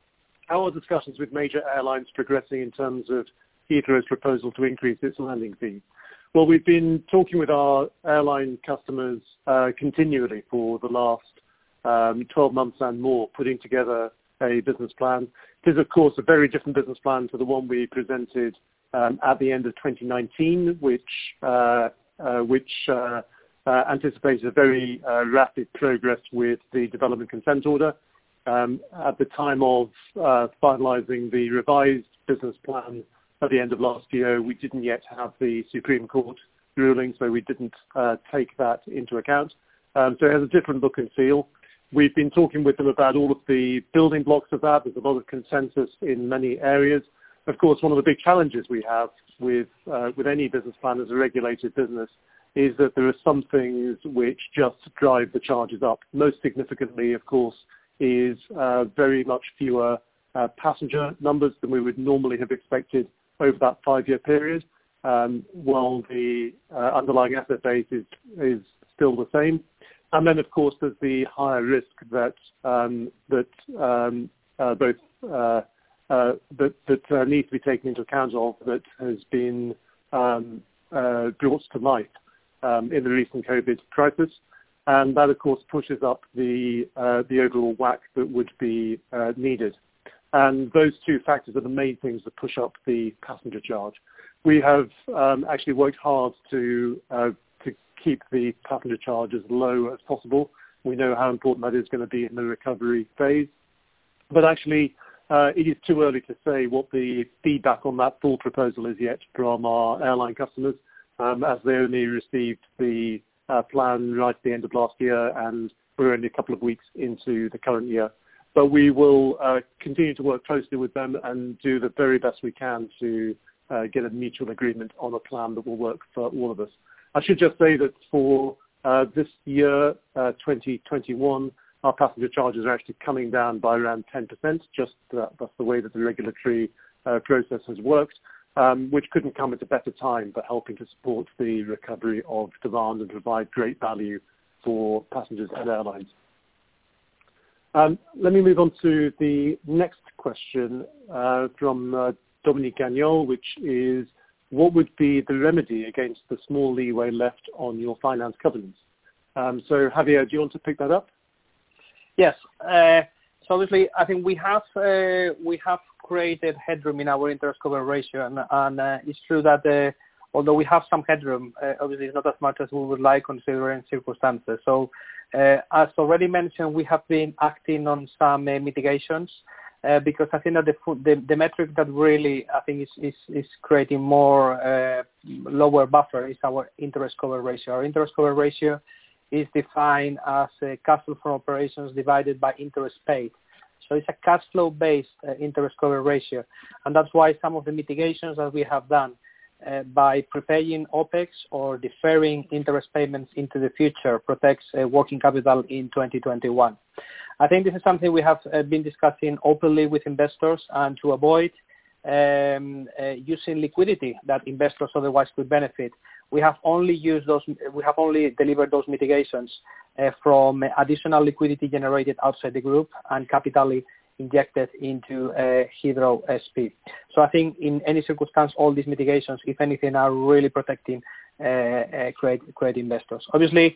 how are discussions with major airlines progressing in terms of Heathrow's proposal to increase its landing fee? Well, we've been talking with our airline customers uh, continually for the last um, twelve months and more, putting together a business plan. It is, of course, a very different business plan to the one we presented um, at the end of twenty nineteen, which uh, uh, which uh, uh, anticipated a very uh, rapid progress with the development consent order. Um, at the time of uh, finalising the revised business plan at the end of last year, we didn't yet have the Supreme Court ruling, so we didn't uh, take that into account. Um, so it has a different look and feel. We've been talking with them about all of the building blocks of that. There's a lot of consensus in many areas. Of course, one of the big challenges we have with uh, with any business plan as a regulated business is that there are some things which just drive the charges up. Most significantly, of course, is uh, very much fewer uh, passenger numbers than we would normally have expected over that five-year period, um, while the uh, underlying asset base is, is still the same. And then, of course, there's the higher risk that um, that um, uh, both uh, uh, that, that uh, needs to be taken into account of that has been um, uh, brought to light um, in the recent COVID crisis, and that, of course, pushes up the uh, the overall W A C that would be uh, needed. And those two factors are the main things that push up the passenger charge. We have um, actually worked hard to uh, to keep the passenger charge as low as possible. We know how important that is going to be in the recovery phase. But actually, uh, it is too early to say what the feedback on that full proposal is yet from our airline customers, um, as they only received the uh, plan right at the end of last year, and we're only a couple of weeks into the current year. But we will uh, continue to work closely with them and do the very best we can to uh, get a mutual agreement on a plan that will work for all of us. I should just say that for uh, this year, uh, twenty twenty-one, our passenger charges are actually coming down by around ten percent. Just that, that's the way that the regulatory uh, process has worked, um, which couldn't come at a better time for helping to support the recovery of demand and provide great value for passengers and airlines. Um, let me move on to the next question uh, from uh, Dominique Gagnol, which is, what would be the remedy against the small leeway left on your finance covenants? Um, so, Javier, do you want to pick that up? Yes. Uh, so obviously, I think we have uh, we have created headroom in our interest cover ratio, and, and uh, it's true that uh, although we have some headroom, uh, obviously it's not as much as we would like considering circumstances. So, uh, as already mentioned, we have been acting on some uh, mitigations. Uh, because I think that the, the the metric that really I think is is, is creating more uh, lower buffer is our interest cover ratio. Our interest cover ratio is defined as uh, cash flow from operations divided by interest paid. So it's a cash flow based uh, interest cover ratio, and that's why some of the mitigations that we have done uh, by prepaying OPEX or deferring interest payments into the future protects uh, working capital in twenty twenty-one. I think this is something we have uh, been discussing openly with investors, and to avoid um, uh, using liquidity that investors otherwise could benefit, we have only used those. We have only delivered those mitigations uh, from additional liquidity generated outside the group and capitally injected into uh, Heathrow S P. So I think in any circumstance, all these mitigations, if anything, are really protecting uh, uh, credit, credit investors. Obviously,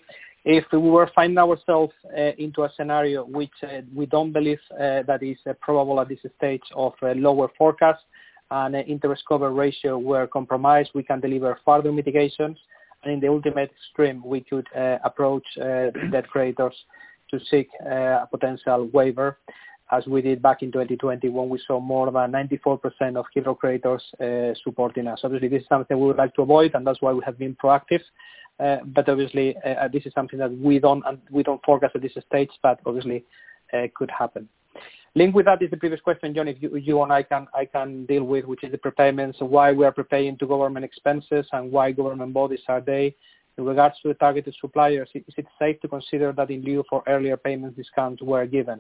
If we were finding ourselves uh, into a scenario which uh, we don't believe uh, that is uh, probable at this stage of uh, lower forecast and uh, interest cover ratio were compromised, we can deliver further mitigations. And in the ultimate extreme, we could uh, approach uh, debt creditors to seek uh, a potential waiver, as we did back in twenty twenty when we saw more than ninety-four percent of Heathrow creditors uh, supporting us. Obviously, this is something we would like to avoid, and that's why we have been proactive. Uh, but obviously, uh, this is something that we don't and we don't forecast at this stage, but obviously uh, could happen. Linked with that is the previous question, John, if you, you and I can I can deal with, which is the prepayments, why we are prepaying to government expenses and why government bodies are they. In regards to the targeted suppliers, is it safe to consider that in lieu for earlier payment discounts were given?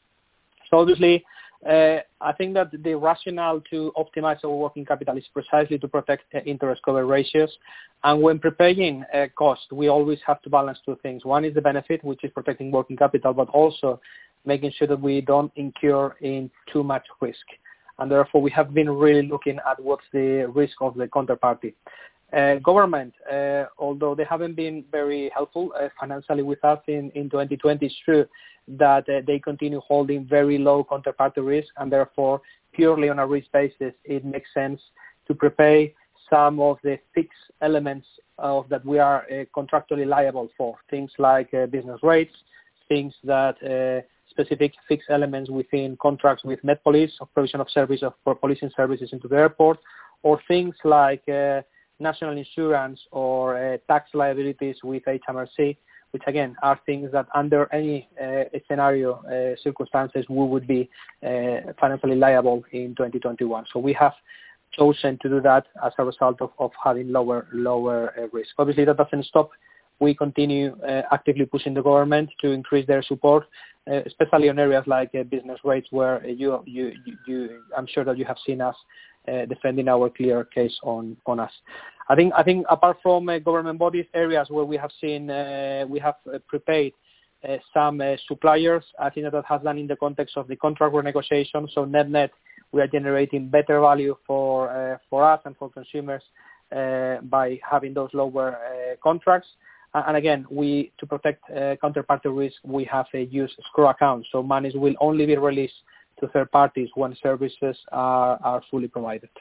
So obviously, uh, I think that the rationale to optimize our working capital is precisely to protect uh, interest cover ratios. And when preparing uh, cost, we always have to balance two things. One is the benefit, which is protecting working capital, but also making sure that we don't incur in too much risk. And therefore, we have been really looking at what's the risk of the counterparty. Uh, government, uh, although they haven't been very helpful uh, financially with us in, in twenty twenty, it's true that uh, they continue holding very low counterparty risk, and therefore, purely on a risk basis, it makes sense to prepay some of the fixed elements of that we are uh, contractually liable for, things like uh, business rates, things that uh, specific fixed elements within contracts with Met Police, or provision of service of, for policing services into the airport, or things like uh, national insurance or uh, tax liabilities with H M R C, which again are things that under any uh, scenario uh, circumstances we would be uh, financially liable in twenty twenty-one. So we have chosen to do that as a result of, of having lower lower uh, risk. Obviously that doesn't stop. We continue uh, actively pushing the government to increase their support, uh, especially on areas like uh, business rates, where uh, you, you, you, you, I'm sure that you have seen us uh, defending our clear case on, on us. I think, I think apart from uh, government bodies, areas where we have seen, uh, we have uh, prepaid uh, some uh, suppliers, I think that, that has done in the context of the contract renegotiation. So net-net, we are generating better value for uh, for us and for consumers uh, by having those lower uh, contracts. And again, we to protect uh, counterparty risk, we have a use escrow account. So monies will only be released to third parties when services are, are fully provided.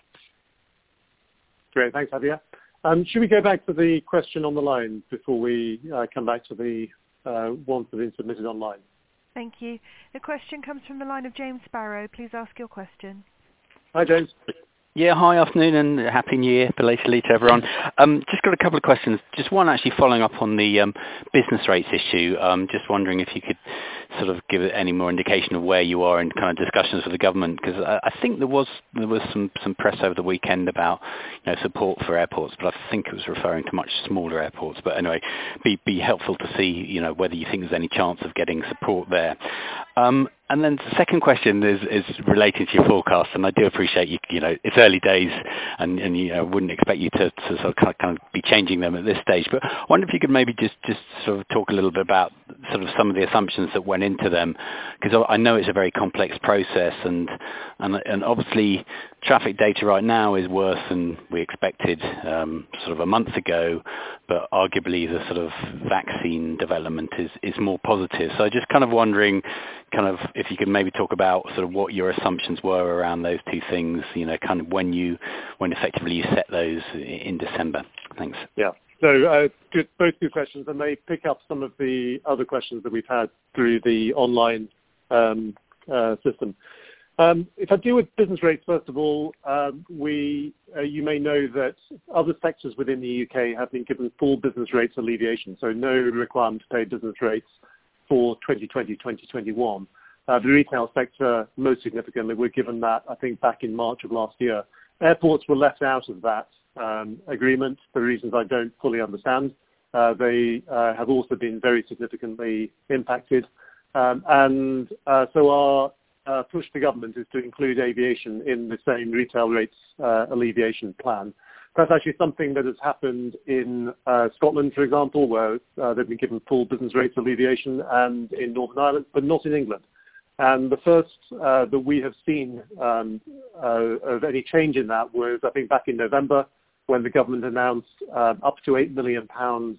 Great, thanks, Javier. Um, should we go back to the question on the line before we uh, come back to the uh, ones that have been submitted online? Thank you. The question comes from the line of James Sparrow. Please ask your question. Hi, James. Yeah, hi, afternoon, and Happy New Year, belatedly to everyone. Um, just got a couple of questions. Just one actually following up on the um, business rates issue. Um, just wondering if you could sort of give any more indication of where you are in kind of discussions with the government, because I, I think there was there was some, some press over the weekend about you know support for airports, but I think it was referring to much smaller airports. But anyway, be be helpful to see you know whether you think there's any chance of getting support there. Um, And then the second question is, is relating to your forecast, and I do appreciate you. You know, it's early days, and, and you know, wouldn't expect you to, to sort of kind, of kind of be changing them at this stage. But I wonder if you could maybe just, just sort of talk a little bit about sort of some of the assumptions that went into them, because I know it's a very complex process, and and, and obviously traffic data right now is worse than we expected um, sort of a month ago, but arguably the sort of vaccine development is, is more positive. So just kind of wondering, kind of if you could maybe talk about sort of what your assumptions were around those two things, you know, kind of when you, when effectively you set those in December. Thanks. Yeah. So uh, good, both good questions, and they pick up some of the other questions that we've had through the online um, uh, system. Um, if I deal with business rates, first of all, um, we, uh, you may know that other sectors within the U K have been given full business rates alleviation, so no requirement to pay business rates for twenty twenty, twenty twenty-one. Uh, the retail sector, most significantly, were given that, I think, back in March of last year. Airports were left out of that um, agreement for reasons I don't fully understand. Uh, they uh, have also been very significantly impacted. Um, and uh, so our uh, push to government is to include aviation in the same retail rates uh, alleviation plan. That's actually something that has happened in uh, Scotland, for example, where uh, they've been given full business rates alleviation, and in Northern Ireland, but not in England. And the first uh, that we have seen um, uh, of any change in that was, I think, back in November, when the government announced uh, up to eight million pounds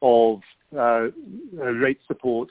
of uh, rate support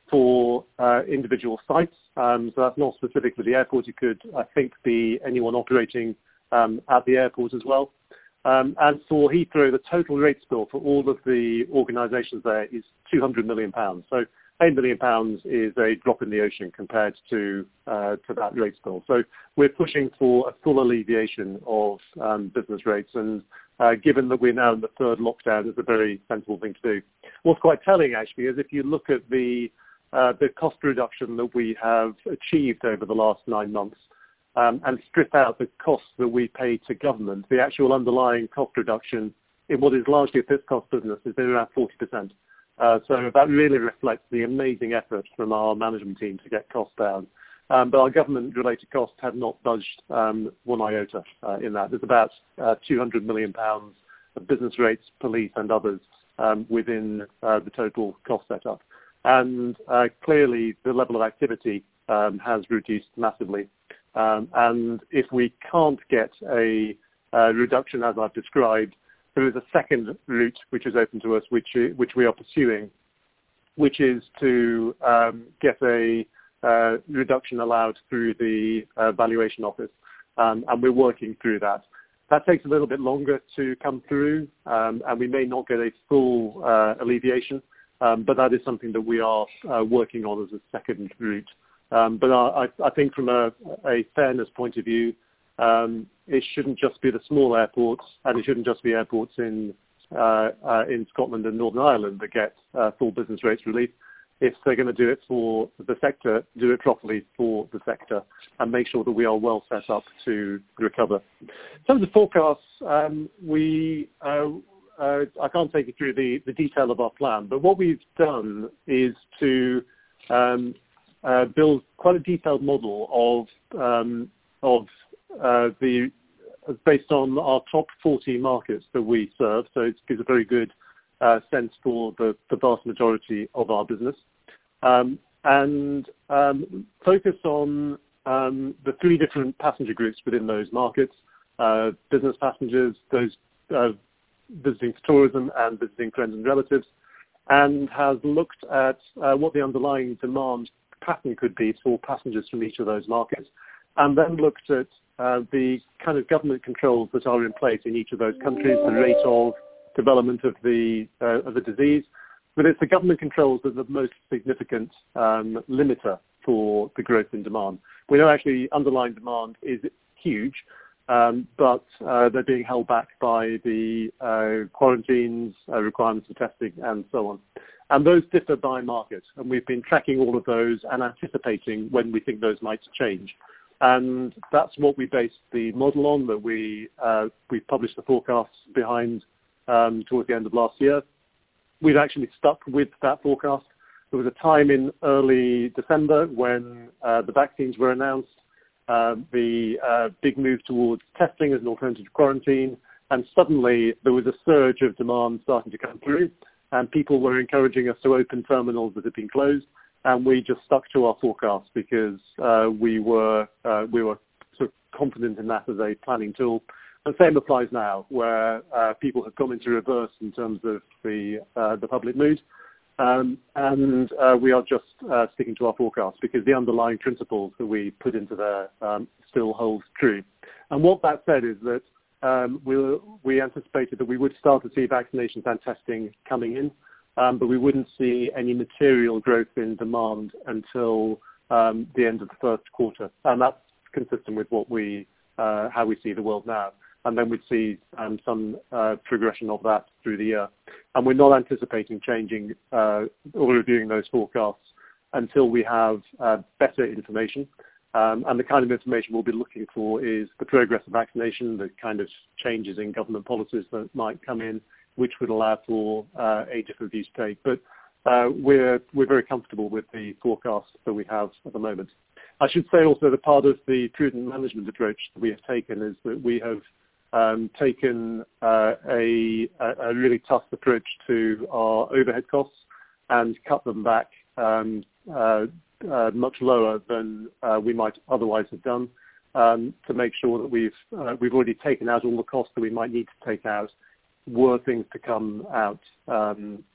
for uh, individual sites. Um, so that's not specific to the airport. It could, I think, be anyone operating um, at the airport as well. Um, and for Heathrow, the total rates bill for all of the organisations there is two hundred million pounds. So eight million pounds is a drop in the ocean compared to uh, to that rates bill. So we're pushing for a full alleviation of um, business rates, and uh, given that we're now in the third lockdown, it's a very sensible thing to do. What's quite telling, actually, is if you look at the uh, the cost reduction that we have achieved over the last nine months, Um, and strip out the costs that we pay to government, the actual underlying cost reduction in what is largely a fixed cost business has been around forty percent. Uh, so that really reflects the amazing effort from our management team to get costs down. Um, but our government-related costs have not budged um, one iota uh, in that. There's about uh, two hundred million pounds of business rates, police and others um, within uh, the total cost setup. And uh, clearly the level of activity um, has reduced massively. Um, and if we can't get a, a reduction, as I've described, there is a second route which is open to us, which which we are pursuing, which is to um, get a uh, reduction allowed through the uh, valuation office, um, and we're working through that. That takes a little bit longer to come through, um, and we may not get a full uh, alleviation, um, but that is something that we are uh, working on as a second route. Um, but I, I think from a, a fairness point of view, um, it shouldn't just be the small airports, and it shouldn't just be airports in uh, uh, in Scotland and Northern Ireland that get uh, full business rates relief. If they're going to do it for the sector, do it properly for the sector and make sure that we are well set up to recover. In terms of forecasts, um, we uh, uh, I can't take you through the, the detail of our plan, but what we've done is to um, Uh, build quite a detailed model of um, of uh, the based on our top forty markets that we serve. So it gives a very good uh, sense for the, the vast majority of our business, um, and um, focus on um, the three different passenger groups within those markets: uh, business passengers, those uh, visiting for tourism, and visiting friends and relatives, and has looked at uh, what the underlying demand pattern could be for passengers from each of those markets, and then looked at uh, the kind of government controls that are in place in each of those countries, the rate of development of the uh, of the disease. But it's the government controls that are the most significant um, limiter for the growth in demand. We know actually underlying demand is huge, um, but uh, they're being held back by the uh, quarantines, uh, requirements for testing, and so on. And those differ by market, and we've been tracking all of those and anticipating when we think those might change. And that's what we based the model on, that we uh, we published the forecasts behind um, towards the end of last year. We've actually stuck with that forecast. There was a time in early December when uh, the vaccines were announced, uh, the uh, big move towards testing as an alternative to quarantine, and suddenly there was a surge of demand starting to come through. And people were encouraging us to open terminals that had been closed, and we just stuck to our forecast because uh, we were uh, we were sort of confident in that as a planning tool. The same applies now, where uh, people have gone into reverse in terms of the uh, the public mood, um, and uh, we are just uh, sticking to our forecast because the underlying principles that we put into there um, still hold true. And what that said is that Um, we, we anticipated that we would start to see vaccinations and testing coming in, um, but we wouldn't see any material growth in demand until um, the end of the first quarter. And that's consistent with what we, uh, how we see the world now. And then we'd see um, some uh, progression of that through the year. And we're not anticipating changing uh, or reviewing those forecasts until we have uh, better information. Um, and the kind of information we'll be looking for is the progress of vaccination, the kind of changes in government policies that might come in, which would allow for uh, a different view to take. But uh, we're we're very comfortable with the forecast that we have at the moment. I should say also that part of the prudent management approach that we have taken is that we have um, taken uh, a, a really tough approach to our overhead costs and cut them back um, uh, Uh, much lower than uh, we might otherwise have done, um, to make sure that we've uh, we've already taken out all the costs that we might need to take out were things to come out um,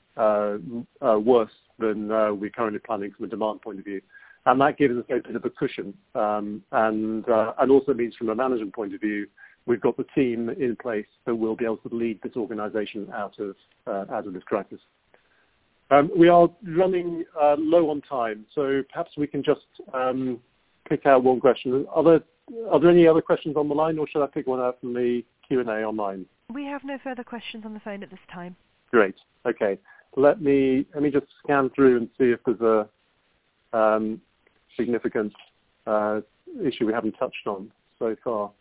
uh, uh, worse than uh, we're currently planning from a demand point of view. And that gives us a bit of a cushion. Um, and, uh, and also means from a management point of view, we've got the team in place that will be able to lead this organization out of, uh, out of this crisis. Um, we are running uh, low on time, so perhaps we can just um, pick out one question. Are there, are there any other questions on the line, or should I pick one out from the Q and A online? We have no further questions on the phone at this time. Great. Okay. Let me let me just scan through and see if there's a um, significant uh, issue we haven't touched on so far.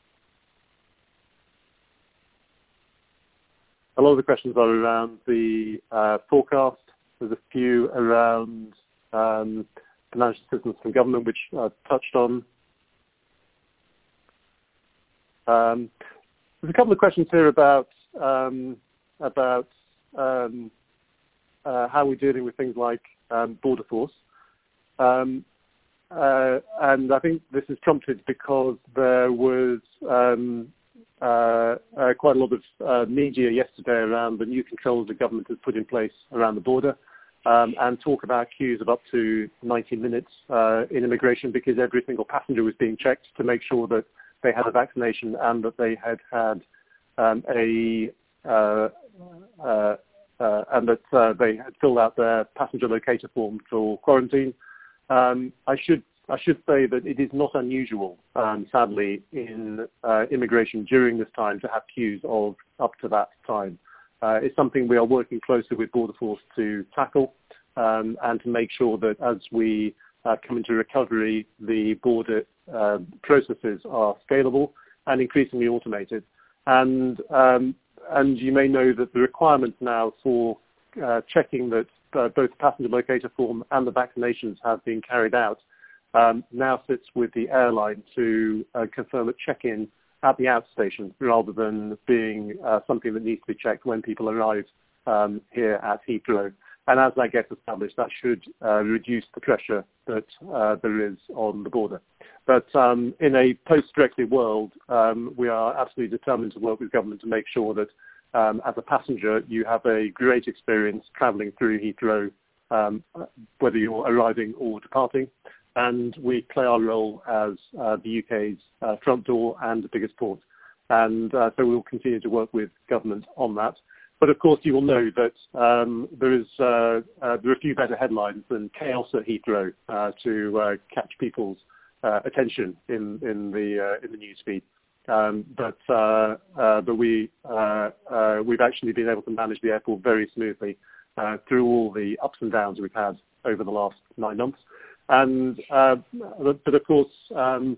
A lot of the questions are around the uh, forecast. There's a few around um, financial assistance from government, which I've touched on. Um, there's a couple of questions here about um, about um, uh, how we're dealing with things like um, border force. Um, uh, and I think this is prompted because there was um, uh, uh, quite a lot of uh, media yesterday around the new controls the government has put in place around the border, um, and talk about queues of up to ninety minutes uh, in immigration because every single passenger was being checked to make sure that they had a vaccination and that they had had um, a uh, uh, uh, and that uh, they had filled out their passenger locator form for quarantine. Um, I should I should say that it is not unusual, um, sadly, in uh, immigration during this time to have queues of up to that time. Uh, it's something we are working closely with Border Force to tackle um, and to make sure that as we uh, come into recovery, the border uh, processes are scalable and increasingly automated. And um, and you may know that the requirements now for uh, checking that uh, both the passenger locator form and the vaccinations have been carried out um, now sits with the airline to uh, confirm a check-in at the outstation rather than being uh, something that needs to be checked when people arrive um, here at Heathrow. And as that gets established, that should uh, reduce the pressure that uh, there is on the border. But um, in a post-Brexit world, um, we are absolutely determined to work with government to make sure that um, as a passenger, you have a great experience travelling through Heathrow, um, whether you're arriving or departing. And we play our role as uh, the U K's uh, front door and the biggest port. And uh, so we will continue to work with government on that. But of course, you will know that um, there is uh, uh, there are a few better headlines than chaos at Heathrow uh, to uh, catch people's uh, attention in in the uh, in the newsfeed. Um, but uh, uh, but we uh, uh, we've actually been able to manage the airport very smoothly uh, through all the ups and downs we've had over the last nine months. And uh, but of course, um,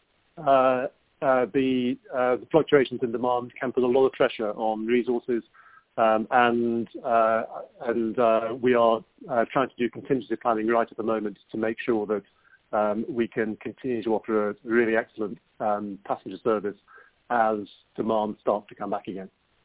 uh, uh, the, uh, the fluctuations in demand can put a lot of pressure on resources. Um, and uh, and uh, we are uh, trying to do contingency planning right at the moment to make sure that um, we can continue to offer a really excellent um, passenger service as demand starts to come back again.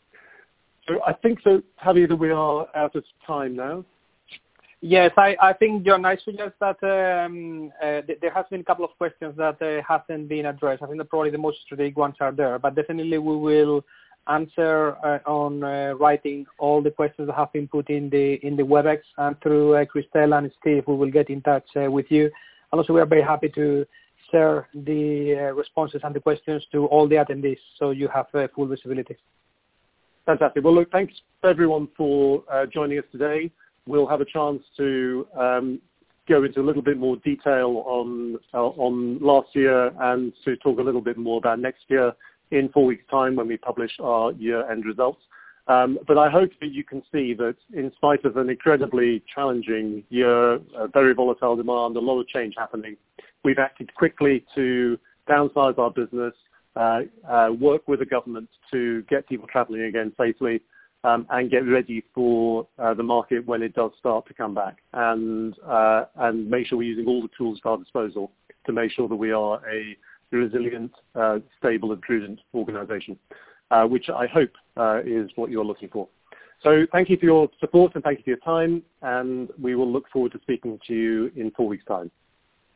So I think so, Javier, that we are out of time now. Yes, I, I think, John, I suggest that um, uh, th- there has been a couple of questions that uh, haven't been addressed. I think that probably the most strategic ones are there, but definitely we will answer uh, on uh, writing all the questions that have been put in the in the WebEx, and through uh, Christelle and Steve, we will get in touch uh, with you. And also, we are very happy to share the uh, responses and the questions to all the attendees, so you have uh, full visibility. Fantastic. Well, look, thanks everyone for uh, joining us today. We'll have a chance to um, go into a little bit more detail on uh, on last year and to talk a little bit more about next year in four weeks' time when we publish our year-end results. Um, but I hope that you can see that in spite of an incredibly challenging year, a very volatile demand, a lot of change happening, we've acted quickly to downsize our business, uh, uh, work with the government to get people travelling again safely, Um, and get ready for uh, the market when it does start to come back, and uh, and make sure we're using all the tools at our disposal to make sure that we are a resilient, uh, stable and prudent organisation, uh, which I hope uh, is what you're looking for. So thank you for your support and thank you for your time, and we will look forward to speaking to you in four weeks' time.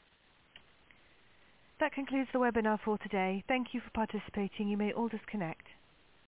That concludes the webinar for today. Thank you for participating. You may all disconnect.